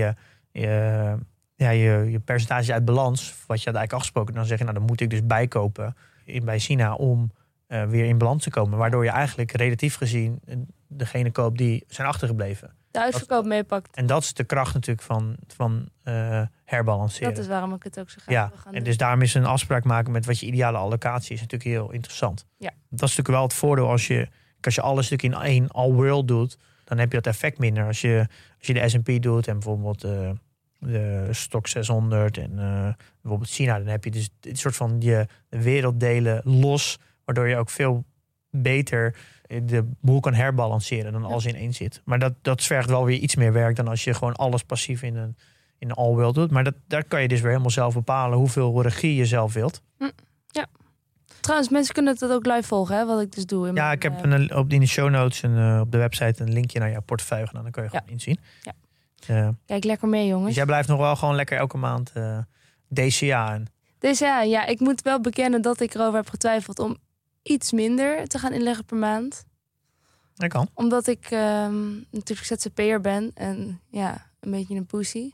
je percentages uit balans, wat je had eigenlijk afgesproken, dan zeg je, nou dan moet ik dus bijkopen bij China om weer in balans te komen. Waardoor je eigenlijk relatief gezien degene koopt die zijn achtergebleven. De uitverkoop meepakt. En dat is de kracht natuurlijk van herbalanceren. Dat is waarom ik het ook zo graag wil gaan doen. En dus daarom is een afspraak maken met wat je ideale allocatie is natuurlijk heel interessant. Ja. Dat is natuurlijk wel het voordeel als je alles natuurlijk in 1 all-world doet, dan heb je dat effect minder. Als je de S&P doet en bijvoorbeeld de Stoxx 600 en bijvoorbeeld China, dan heb je dus een soort van je werelddelen los, waardoor je ook veel beter de boel kan herbalanceren dan als in 1 zit. Maar dat vergt wel weer iets meer werk dan als je gewoon alles passief in een all-world doet. Maar daar kan je dus weer helemaal zelf bepalen hoeveel regie je zelf wilt. Ja. Trouwens, mensen kunnen het ook live volgen, hè, wat ik dus doe. Ik heb in de show notes en op de website een linkje naar jouw portefeuille gedaan. Dan kan je gewoon inzien. Ja. Kijk lekker mee, jongens. Dus jij blijft nog wel gewoon lekker elke maand DCA. DCA, ik moet wel bekennen dat ik erover heb getwijfeld om iets minder te gaan inleggen per maand. Dat kan. Omdat ik natuurlijk ZZP'er ben en een beetje een pussy.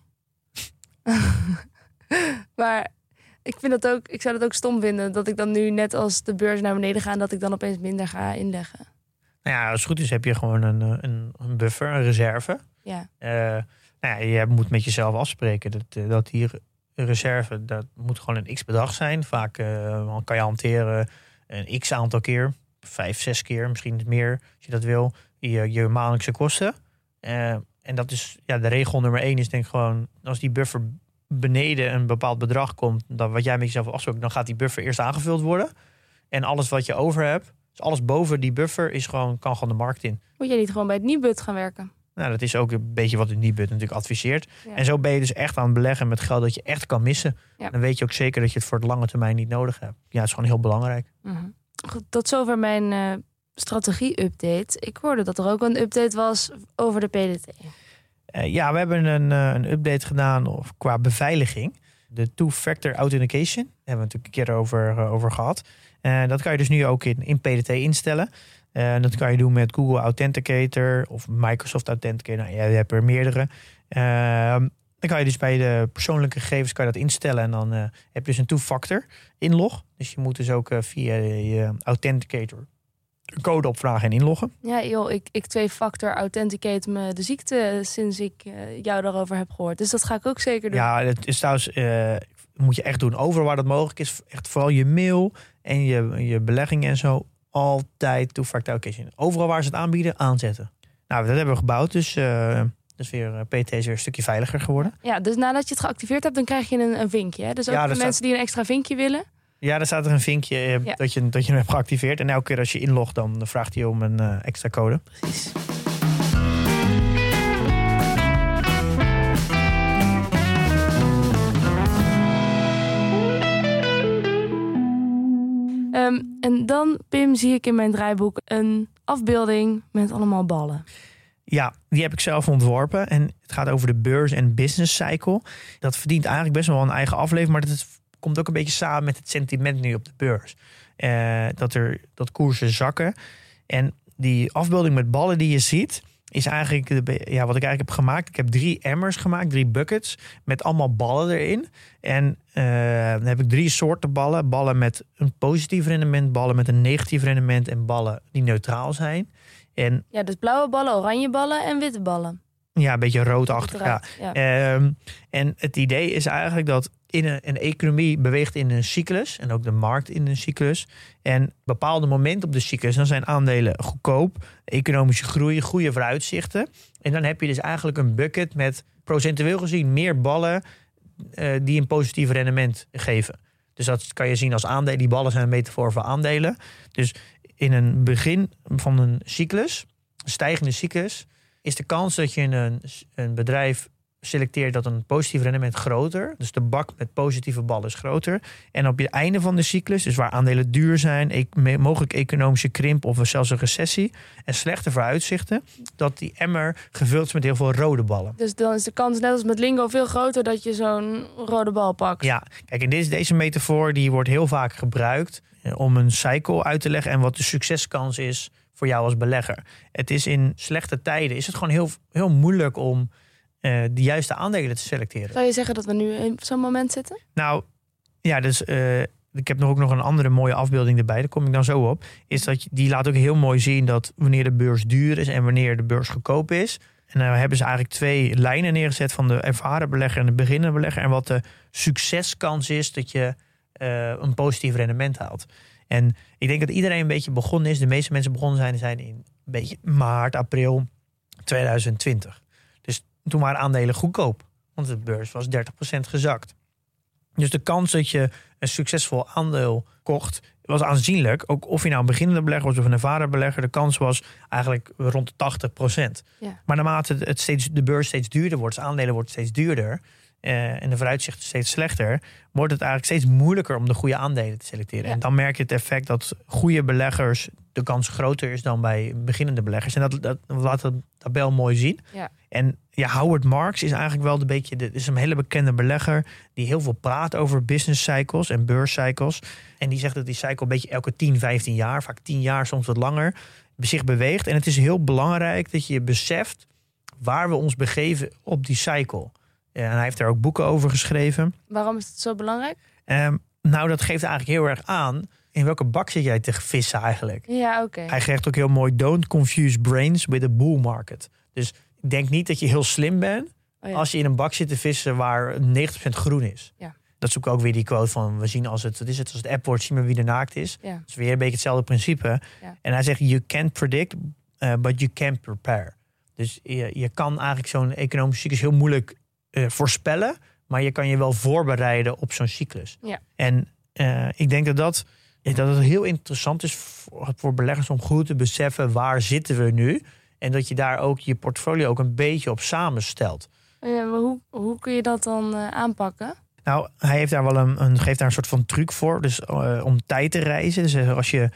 Maar ik zou dat ook stom vinden dat ik dan nu net als de beurs naar beneden ga en dat ik dan opeens minder ga inleggen. Nou ja, als het goed is heb je gewoon een buffer, een reserve. Ja. Je moet met jezelf afspreken dat die reserve, dat moet gewoon een x-bedrag zijn. Vaak kan je hanteren een x-aantal keer, 5, 6 keer, misschien meer als je dat wil, je maandelijkse kosten. En dat is, de regel nummer 1 is denk ik gewoon, als die buffer beneden een bepaald bedrag komt, dan wat jij met jezelf afspreekt, dan gaat die buffer eerst aangevuld worden. En alles wat je over hebt, dus alles boven die buffer, kan gewoon de markt in. Moet jij niet gewoon bij het Nibud gaan werken? Nou, dat is ook een beetje wat het Nibud natuurlijk adviseert. Ja. En zo ben je dus echt aan het beleggen met geld dat je echt kan missen. Ja. Dan weet je ook zeker dat je het voor de lange termijn niet nodig hebt. Ja, het is gewoon heel belangrijk. Mm-hmm. Goed, tot zover mijn strategie-update. Ik hoorde dat er ook een update was over de PDT. We hebben een update gedaan qua beveiliging. De two-factor authentication. Daar hebben we natuurlijk een keer over gehad. Dat kan je dus nu ook in PDT instellen. Dat kan je doen met Google Authenticator of Microsoft Authenticator. Nou, je hebt er meerdere. Dan kan je dus bij de persoonlijke gegevens kan je dat instellen. En dan heb je dus een two-factor inlog. Dus je moet dus ook via je Authenticator een code opvragen en inloggen. Ja, joh, ik 2-factor authenticate me de ziekte sinds ik jou daarover heb gehoord. Dus dat ga ik ook zeker doen. Ja, het is trouwens, moet je echt doen. Overal waar dat mogelijk is, echt vooral je mail en je beleggingen en zo, altijd 2-factor authentication. Overal waar ze het aanbieden, aanzetten. Nou, dat hebben we gebouwd, dus PT is weer een stukje veiliger geworden. Ja, dus nadat je het geactiveerd hebt, dan krijg je een vinkje. Hè? Dus ook de mensen die een extra vinkje willen. Ja, daar staat er een vinkje dat je hem hebt geactiveerd. En elke keer als je inlogt, dan vraagt hij om een extra code. Precies. En dan, Pim, zie ik in mijn draaiboek een afbeelding met allemaal ballen. Ja, die heb ik zelf ontworpen. En het gaat over de beurs- en business cycle. Dat verdient eigenlijk best wel een eigen aflevering. Maar dat komt ook een beetje samen met het sentiment nu op de beurs. Dat koersen zakken. En die afbeelding met ballen die je ziet, is eigenlijk wat ik eigenlijk heb gemaakt. Ik heb 3 emmers gemaakt, 3 buckets met allemaal ballen erin. En dan heb ik 3 soorten ballen. Ballen met een positief rendement, ballen met een negatief rendement en ballen die neutraal zijn. En, ja, dus blauwe ballen, oranje ballen en witte ballen. Ja, een beetje roodachtig. Ja. En het idee is eigenlijk dat een economie beweegt in een cyclus. En ook de markt in een cyclus. En bepaalde momenten op de cyclus, dan zijn aandelen goedkoop. Economische groei, goede vooruitzichten. En dan heb je dus eigenlijk een bucket met procentueel gezien meer ballen die een positief rendement geven. Dus dat kan je zien als aandelen. Die ballen zijn een metafoor voor aandelen. Dus in een begin van een cyclus, een stijgende cyclus, is de kans dat je een bedrijf selecteert dat een positief rendement groter. Dus de bak met positieve ballen is groter. En op het einde van de cyclus, dus waar aandelen duur zijn, mogelijk economische krimp of zelfs een recessie en slechte vooruitzichten, dat die emmer gevuld is met heel veel rode ballen. Dus dan is de kans net als met Lingo veel groter dat je zo'n rode bal pakt. Ja, kijk, en deze metafoor die wordt heel vaak gebruikt om een cycle uit te leggen en wat de succeskans is voor jou als belegger. Het is in slechte tijden is het gewoon heel, heel moeilijk om de juiste aandelen te selecteren. Zou je zeggen dat we nu in zo'n moment zitten? Nou, ja, dus ik heb ook nog een andere mooie afbeelding erbij. Daar kom ik dan zo op. Is dat die laat ook heel mooi zien dat wanneer de beurs duur is en wanneer de beurs goedkoop is. En dan hebben ze eigenlijk 2 lijnen neergezet van de ervaren belegger en de beginnende belegger. En wat de succeskans is dat je een positief rendement haalt. En ik denk dat iedereen een beetje begonnen is. De meeste mensen begonnen zijn in een beetje maart, april 2020. Dus toen waren aandelen goedkoop. Want de beurs was 30% gezakt. Dus de kans dat je een succesvol aandeel kocht was aanzienlijk. Ook of je nou een beginnende belegger was of een ervaren belegger. De kans was eigenlijk rond de 80%. Ja. Maar naarmate de beurs steeds duurder wordt, dus aandelen wordt steeds duurder en de vooruitzichten steeds slechter, wordt het eigenlijk steeds moeilijker om de goede aandelen te selecteren. Ja. En dan merk je het effect dat goede beleggers de kans groter is dan bij beginnende beleggers. En dat laat de tabel mooi zien. Ja. En Howard Marks is eigenlijk wel is een hele bekende belegger die heel veel praat over business cycles en beurscycles. En die zegt dat die cycle een beetje elke 10, 15 jaar, vaak 10 jaar, soms wat langer, zich beweegt. En het is heel belangrijk dat je beseft waar we ons begeven op die cycle. En hij heeft daar ook boeken over geschreven. Waarom is het zo belangrijk? Nou, dat geeft eigenlijk heel erg aan in welke bak zit jij te vissen eigenlijk. Ja, oké. Hij zegt ook heel mooi, don't confuse brains with a bull market. Dus denk niet dat je heel slim bent als je in een bak zit te vissen waar 90% groen is. Ja. Dat is ook weer die quote van, we zien als het app wordt, zien we wie er naakt is. Ja. Dat is weer een beetje hetzelfde principe. Ja. En hij zegt, you can't predict, but you can prepare. Dus je kan eigenlijk zo'n economische cyclus heel moeilijk voorspellen, maar je kan je wel voorbereiden op zo'n cyclus. Ja. En ik denk dat het heel interessant is voor beleggers om goed te beseffen waar zitten we nu. En dat je daar ook je portfolio ook een beetje op samenstelt. Ja, maar hoe kun je dat dan aanpakken? Nou, hij heeft daar wel geeft daar een soort van truc voor. Dus om tijd te reizen. Dus als je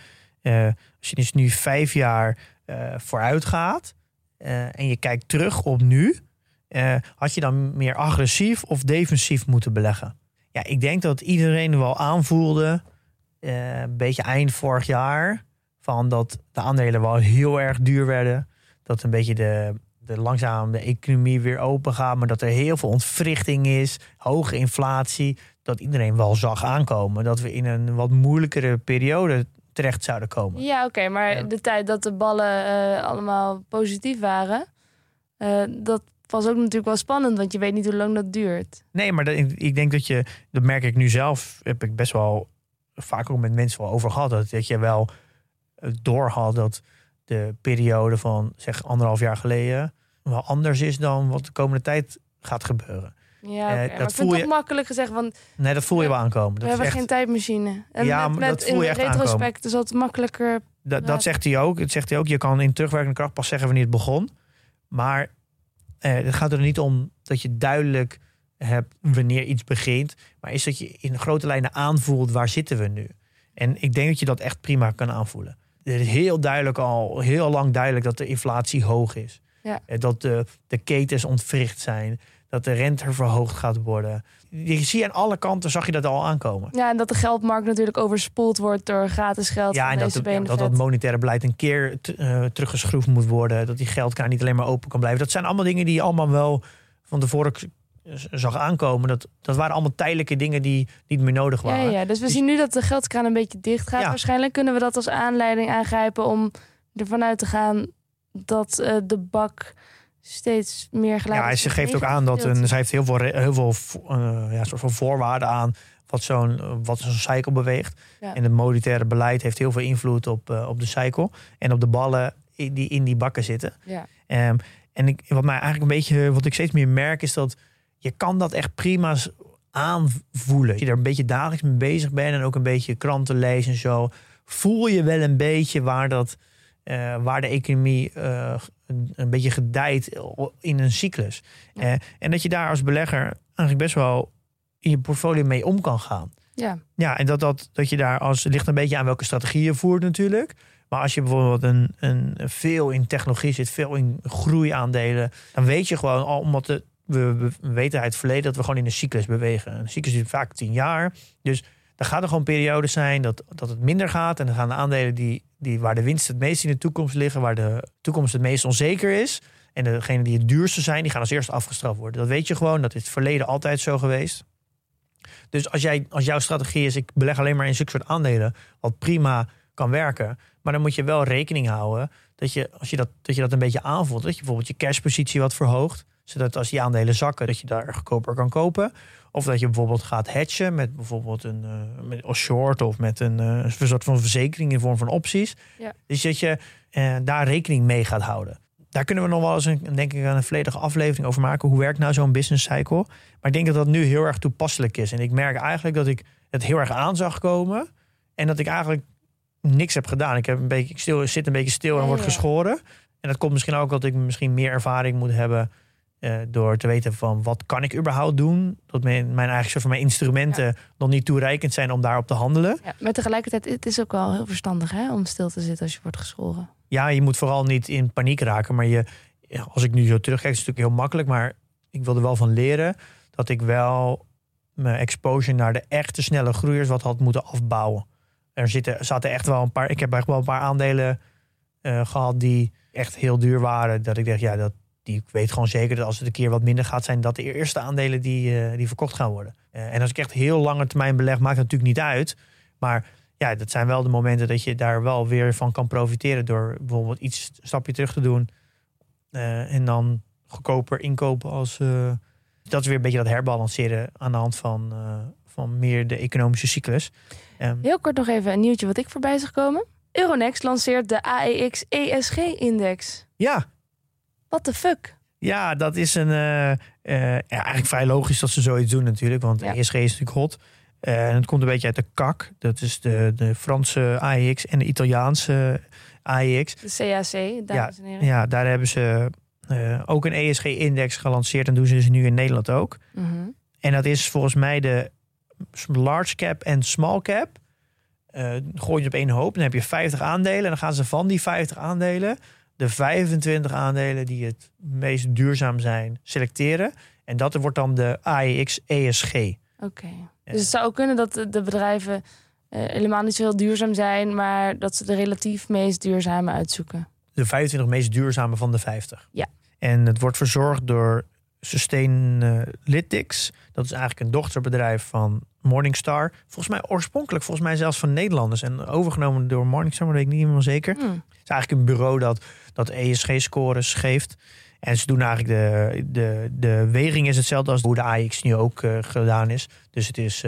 dus nu 5 jaar vooruit gaat en je kijkt terug op nu, had je dan meer agressief of defensief moeten beleggen? Ja, ik denk dat iedereen wel aanvoelde, een beetje eind vorig jaar, van dat de aandelen wel heel erg duur werden. Dat een beetje de langzaam de economie weer open gaat, maar dat er heel veel ontwrichting is, hoge inflatie. Dat iedereen wel zag aankomen dat we in een wat moeilijkere periode terecht zouden komen. Ja, oké, maar de tijd dat de ballen allemaal positief waren, dat was ook natuurlijk wel spannend, want je weet niet hoe lang dat duurt. Nee, maar ik denk dat merk ik nu zelf, heb ik best wel vaak ook met mensen wel over gehad, dat je wel door had dat de periode van zeg 1,5 jaar geleden wel anders is dan wat de komende tijd gaat gebeuren. Ja, maar ik vind het toch makkelijk gezegd, want nee, dat voel je wel aankomen. We hebben geen tijdmachine. En ja, maar dat voel je echt aankomen. In retrospect is dat makkelijker. Dat zegt hij ook. Het zegt hij ook. Je kan in terugwerkende kracht pas zeggen wanneer het begon. Maar het gaat er niet om dat je duidelijk hebt wanneer iets begint. Maar is dat je in grote lijnen aanvoelt waar zitten we nu. En ik denk dat je dat echt prima kan aanvoelen. Het is heel duidelijk al heel lang duidelijk dat de inflatie hoog is. Ja. Dat de ketens ontwricht zijn. Dat de rente verhoogd gaat worden. Je ziet aan alle kanten, zag je dat al aankomen. Ja, en dat de geldmarkt natuurlijk overspoeld wordt door gratis geld. Ja, en dat monetaire beleid een keer teruggeschroefd moet worden. Dat die geldkraan niet alleen maar open kan blijven. Dat zijn allemaal dingen die je allemaal wel van tevoren zag aankomen. Dat waren allemaal tijdelijke dingen die niet meer nodig waren. Ja, dus we zien nu dat de geldkraan een beetje dicht gaat. Ja. Waarschijnlijk kunnen we dat als aanleiding aangrijpen om ervan uit te gaan dat de bak steeds meer geladen. Ja, ze geeft ook aan dat ze heeft heel veel soort van voorwaarden aan wat zo'n cycle beweegt. Ja. En het monetaire beleid heeft heel veel invloed op de cycle en op de ballen die in die bakken zitten. Ja. Wat mij eigenlijk een beetje, wat ik steeds meer merk, is dat je kan dat echt prima aanvoelen. Als je er een beetje dagelijks mee bezig bent en ook een beetje kranten lezen en zo, voel je wel een beetje waar de economie een beetje gedijt in een cyclus. Ja. En dat je daar als belegger eigenlijk best wel in je portfolio mee om kan gaan. Ja, ja, en dat je daar het ligt een beetje aan welke strategie je voert natuurlijk. Maar als je bijvoorbeeld veel in technologie zit, veel in groeiaandelen, dan weet je gewoon al, omdat we weten uit het verleden dat we gewoon in een cyclus bewegen. Een cyclus duurt vaak 10 jaar. Dus dan gaat er gewoon periodes zijn dat het minder gaat. En dan gaan de aandelen waar de winst het meest in de toekomst liggen, waar de toekomst het meest onzeker is. En degenen die het duurste zijn, die gaan als eerste afgestraft worden. Dat weet je gewoon, dat is het verleden altijd zo geweest. Dus als jouw strategie is, ik beleg alleen maar in zulke soort aandelen, wat prima kan werken. Maar dan moet je wel rekening houden dat je dat een beetje aanvoelt. Dat je bijvoorbeeld je cashpositie wat verhoogt. Zodat als die aandelen zakken, dat je daar goedkoper kan kopen. Of dat je bijvoorbeeld gaat hedgen met bijvoorbeeld een short of met een soort van verzekering in vorm van opties. Ja. Dus dat je daar rekening mee gaat houden. Daar kunnen we nog wel eens een volledige aflevering over maken. Hoe werkt nou zo'n business cycle? Maar ik denk dat dat nu heel erg toepasselijk is. En ik merk eigenlijk dat ik het heel erg aan zag komen. En dat ik eigenlijk niks heb gedaan. Ik zit een beetje stil en word geschoren. En dat komt misschien ook dat ik misschien meer ervaring moet hebben door te weten van wat kan ik überhaupt doen. Dat mijn instrumenten nog niet toereikend zijn om daarop te handelen. Ja, maar tegelijkertijd, het is ook wel heel verstandig om stil te zitten als je wordt geschoren. Ja, je moet vooral niet in paniek raken. Maar als ik nu zo terugkijk, is het natuurlijk heel makkelijk. Maar ik wil er wel van leren dat ik wel mijn exposure naar de echte snelle groeiers wat had moeten afbouwen. Zaten echt wel een paar. Ik heb echt wel een paar aandelen gehad die echt heel duur waren. Dat ik dacht, ik weet gewoon zeker dat als het een keer wat minder gaat zijn, dat de eerste aandelen die verkocht gaan worden. En als ik echt heel lange termijn beleg, maakt het natuurlijk niet uit. Maar ja, dat zijn wel de momenten dat je daar wel weer van kan profiteren door bijvoorbeeld een stapje terug te doen. En dan goedkoper inkopen als dat is weer een beetje dat herbalanceren aan de hand van meer de economische cyclus. Heel kort nog even een nieuwtje wat ik voorbij zag komen. Euronext lanceert de AEX ESG-index. Ja. What the fuck? Ja, dat is eigenlijk vrij logisch dat ze zoiets doen natuurlijk. Want ESG is natuurlijk hot. En het komt een beetje uit de CAC. Dat is de Franse AEX en de Italiaanse AEX. De CAC, dames en heren. Ja, daar hebben ze ook een ESG-index gelanceerd. En doen ze dus nu in Nederland ook. Mm-hmm. En dat is volgens mij de large cap en small cap. Gooi je op één hoop. Dan heb je 50 aandelen. En dan gaan ze van die 50 aandelen de 25 aandelen die het meest duurzaam zijn selecteren. En dat wordt dan de AEX ESG. Oké. Dus het zou ook kunnen dat de bedrijven helemaal niet zo heel duurzaam zijn, maar dat ze de relatief meest duurzame uitzoeken. De 25 meest duurzame van de 50. Ja. En het wordt verzorgd door Sustainalytics. Dat is eigenlijk een dochterbedrijf van Morningstar. Volgens mij zelfs van Nederlanders. En overgenomen door Morningstar, maar dat weet ik niet helemaal zeker. Het is eigenlijk een bureau dat ESG-scores geeft. En ze doen eigenlijk de weging is hetzelfde als hoe de AEX nu ook gedaan is. Dus het is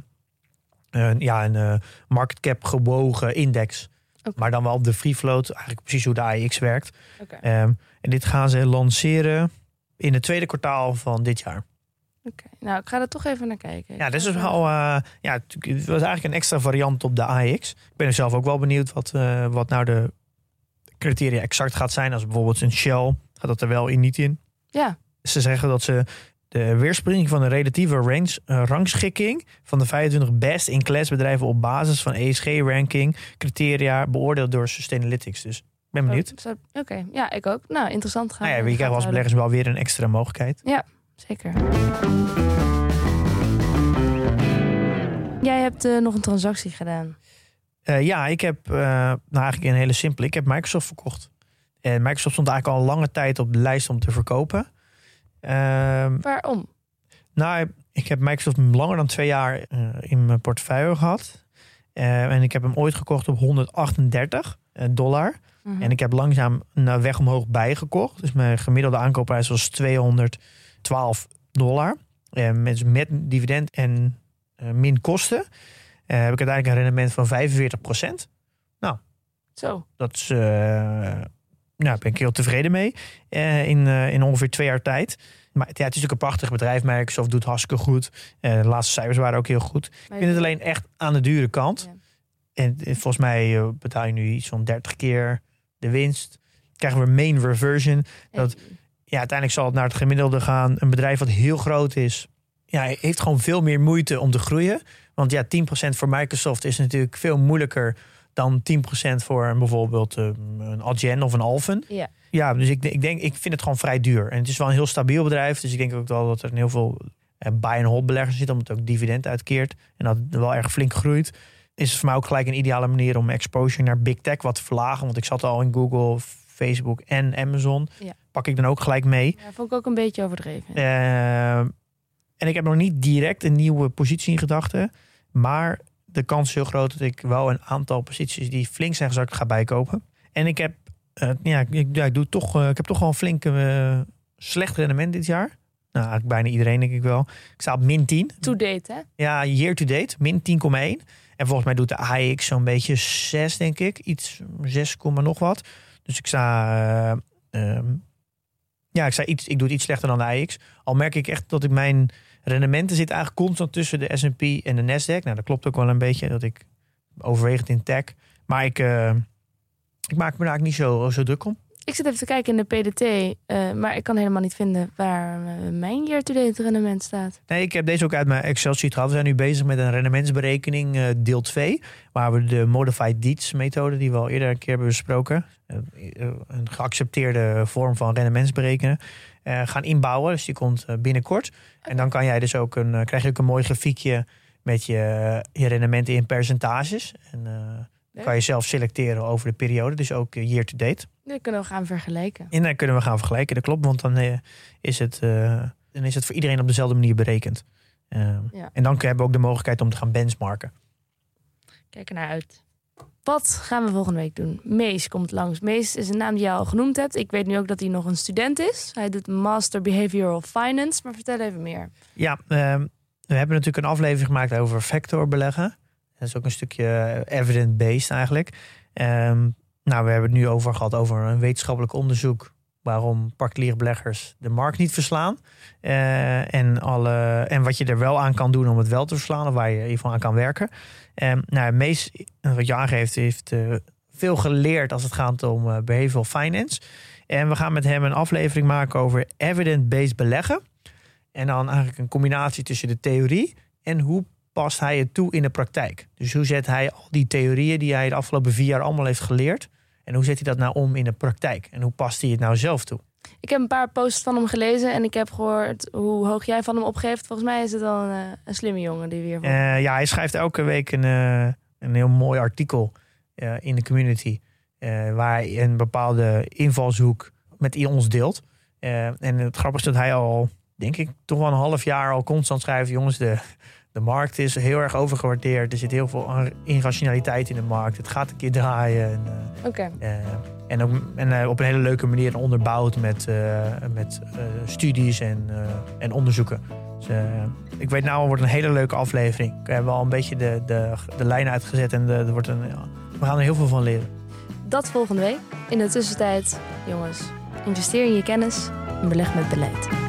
een market cap gebogen index. Okay. Maar dan wel op de free float. Eigenlijk precies hoe de AEX werkt. Okay. En dit gaan ze lanceren in het tweede kwartaal van dit jaar. Oké, nou ik ga er toch even naar kijken. Ja, dit is wel. Het was eigenlijk een extra variant op de AEX. Ik ben er zelf ook wel benieuwd wat nou de criteria exact gaat zijn. Als bijvoorbeeld een Shell, gaat dat er wel niet in. Ja. Ze zeggen dat ze de weerspiegeling van de relatieve rangschikking van de 25 best in class bedrijven op basis van ESG-ranking criteria beoordeeld door Sustainalytics. Dus ik ben benieuwd. Oké, ja, ik ook. Nou, interessant. Je krijgt als beleggers wel weer een extra mogelijkheid. Ja, zeker. Jij hebt nog een transactie gedaan. Ik heb eigenlijk een hele simpele. Ik heb Microsoft verkocht. En Microsoft stond eigenlijk al lange tijd op de lijst om te verkopen. Waarom? Nou, ik heb Microsoft langer dan 2 jaar in mijn portefeuille gehad. En ik heb hem ooit gekocht op $138. Mm-hmm. En ik heb langzaam naar weg omhoog bijgekocht. Dus mijn gemiddelde aankoopprijs was $212. Met dividend en min kosten heb ik uiteindelijk een rendement van 45%. Nou, zo. Dat is... ben ik heel tevreden mee. In ongeveer 2 jaar tijd. Maar het is natuurlijk een prachtig bedrijf. Microsoft doet hartstikke goed. De laatste cijfers waren ook heel goed. Ik vind het alleen echt aan de dure kant. Ja. En volgens mij betaal je nu iets van 30 keer de winst. Krijgen we mean reversion. Uiteindelijk zal het naar het gemiddelde gaan. Een bedrijf wat heel groot is, heeft gewoon veel meer moeite om te groeien. Want 10% voor Microsoft is natuurlijk veel moeilijker dan 10% voor bijvoorbeeld een Adyen of een Alphen. Ja. Ja, dus ik vind het gewoon vrij duur. En het is wel een heel stabiel bedrijf. Dus ik denk ook wel dat er heel veel buy-and-hold beleggers zitten, omdat het ook dividend uitkeert. En dat het wel erg flink groeit. Is het voor mij ook gelijk een ideale manier om exposure naar big tech wat te verlagen. Want ik zat al in Google, Facebook en Amazon. Ja. Pak ik dan ook gelijk mee. Ja, vond ik ook een beetje overdreven. En ik heb nog niet direct een nieuwe positie in gedachten. Maar de kans is heel groot dat ik wel een aantal posities die flink zijn gezakt ga bijkopen. En ik heb ik heb toch wel een flinke slecht rendement dit jaar. Nou, eigenlijk bijna iedereen denk ik wel. Ik sta op min 10. To date, hè? Ja, year to date. Min 10,1. En volgens mij doet de AEX zo'n beetje 6, denk ik. Iets 6, nog wat. Dus ik sta... ik doe het iets slechter dan de AEX. Al merk ik echt dat ik mijn rendementen zitten eigenlijk constant tussen de S&P en de Nasdaq. Nou, dat klopt ook wel een beetje. Dat ik overwegend in tech. Maar ik maak me daar niet zo druk om. Ik zit even te kijken in de PDT, maar ik kan helemaal niet vinden waar mijn year-to-date rendement staat. Nee, ik heb deze ook uit mijn Excel-sheet gehad. We zijn nu bezig met een rendementsberekening deel 2. Waar we de Modified Dietz methode, die we al eerder een keer hebben besproken. Een geaccepteerde vorm van rendementsberekenen. Gaan inbouwen. Dus die komt binnenkort. Okay. En dan kan jij dus ook krijg je ook een mooi grafiekje met je rendementen in percentages. En kan je zelf selecteren over de periode. Dus ook year-to-date. Dat kunnen we gaan vergelijken. En dan kunnen we gaan vergelijken, dat klopt. Want dan is het voor iedereen op dezelfde manier berekend. En dan hebben we ook de mogelijkheid om te gaan benchmarken. Kijk er naar uit. Wat gaan we volgende week doen? Mees komt langs. Mees is een naam die je al genoemd hebt. Ik weet nu ook dat hij nog een student is. Hij doet Master Behavioral Finance. Maar vertel even meer. Ja, we hebben natuurlijk een aflevering gemaakt over factor beleggen. Dat is ook een stukje evidence-based eigenlijk. We hebben het nu over een wetenschappelijk onderzoek waarom particuliere beleggers de markt niet verslaan. En wat je er wel aan kan doen om het wel te verslaan, of waar je in ieder geval aan kan werken. Mees, wat je aangeeft, heeft veel geleerd als het gaat om behavioral finance. En we gaan met hem een aflevering maken over evidence-based beleggen. En dan eigenlijk een combinatie tussen de theorie en hoe past hij het toe in de praktijk. Dus hoe zet hij al die theorieën die hij de afgelopen 4 jaar allemaal heeft geleerd, en hoe zet hij dat nou om in de praktijk? En hoe past hij het nou zelf toe? Ik heb een paar posts van hem gelezen en ik heb gehoord hoe hoog jij van hem opgeeft. Volgens mij is het al een slimme jongen die weer. Hij schrijft elke week een heel mooi artikel in de community, waar hij een bepaalde invalshoek met ons deelt. En het grappige is dat hij al denk ik, toch wel een half jaar al constant schrijven. Jongens, de markt is heel erg overgewaardeerd. Er zit heel veel irrationaliteit in de markt. Het gaat een keer draaien. En op een hele leuke manier onderbouwd met studies en onderzoeken. Dus, ik weet nou, het wordt een hele leuke aflevering. We hebben al een beetje de lijn uitgezet en we gaan er heel veel van leren. Dat volgende week. In de tussentijd, jongens, investeer in je kennis en beleg met beleid.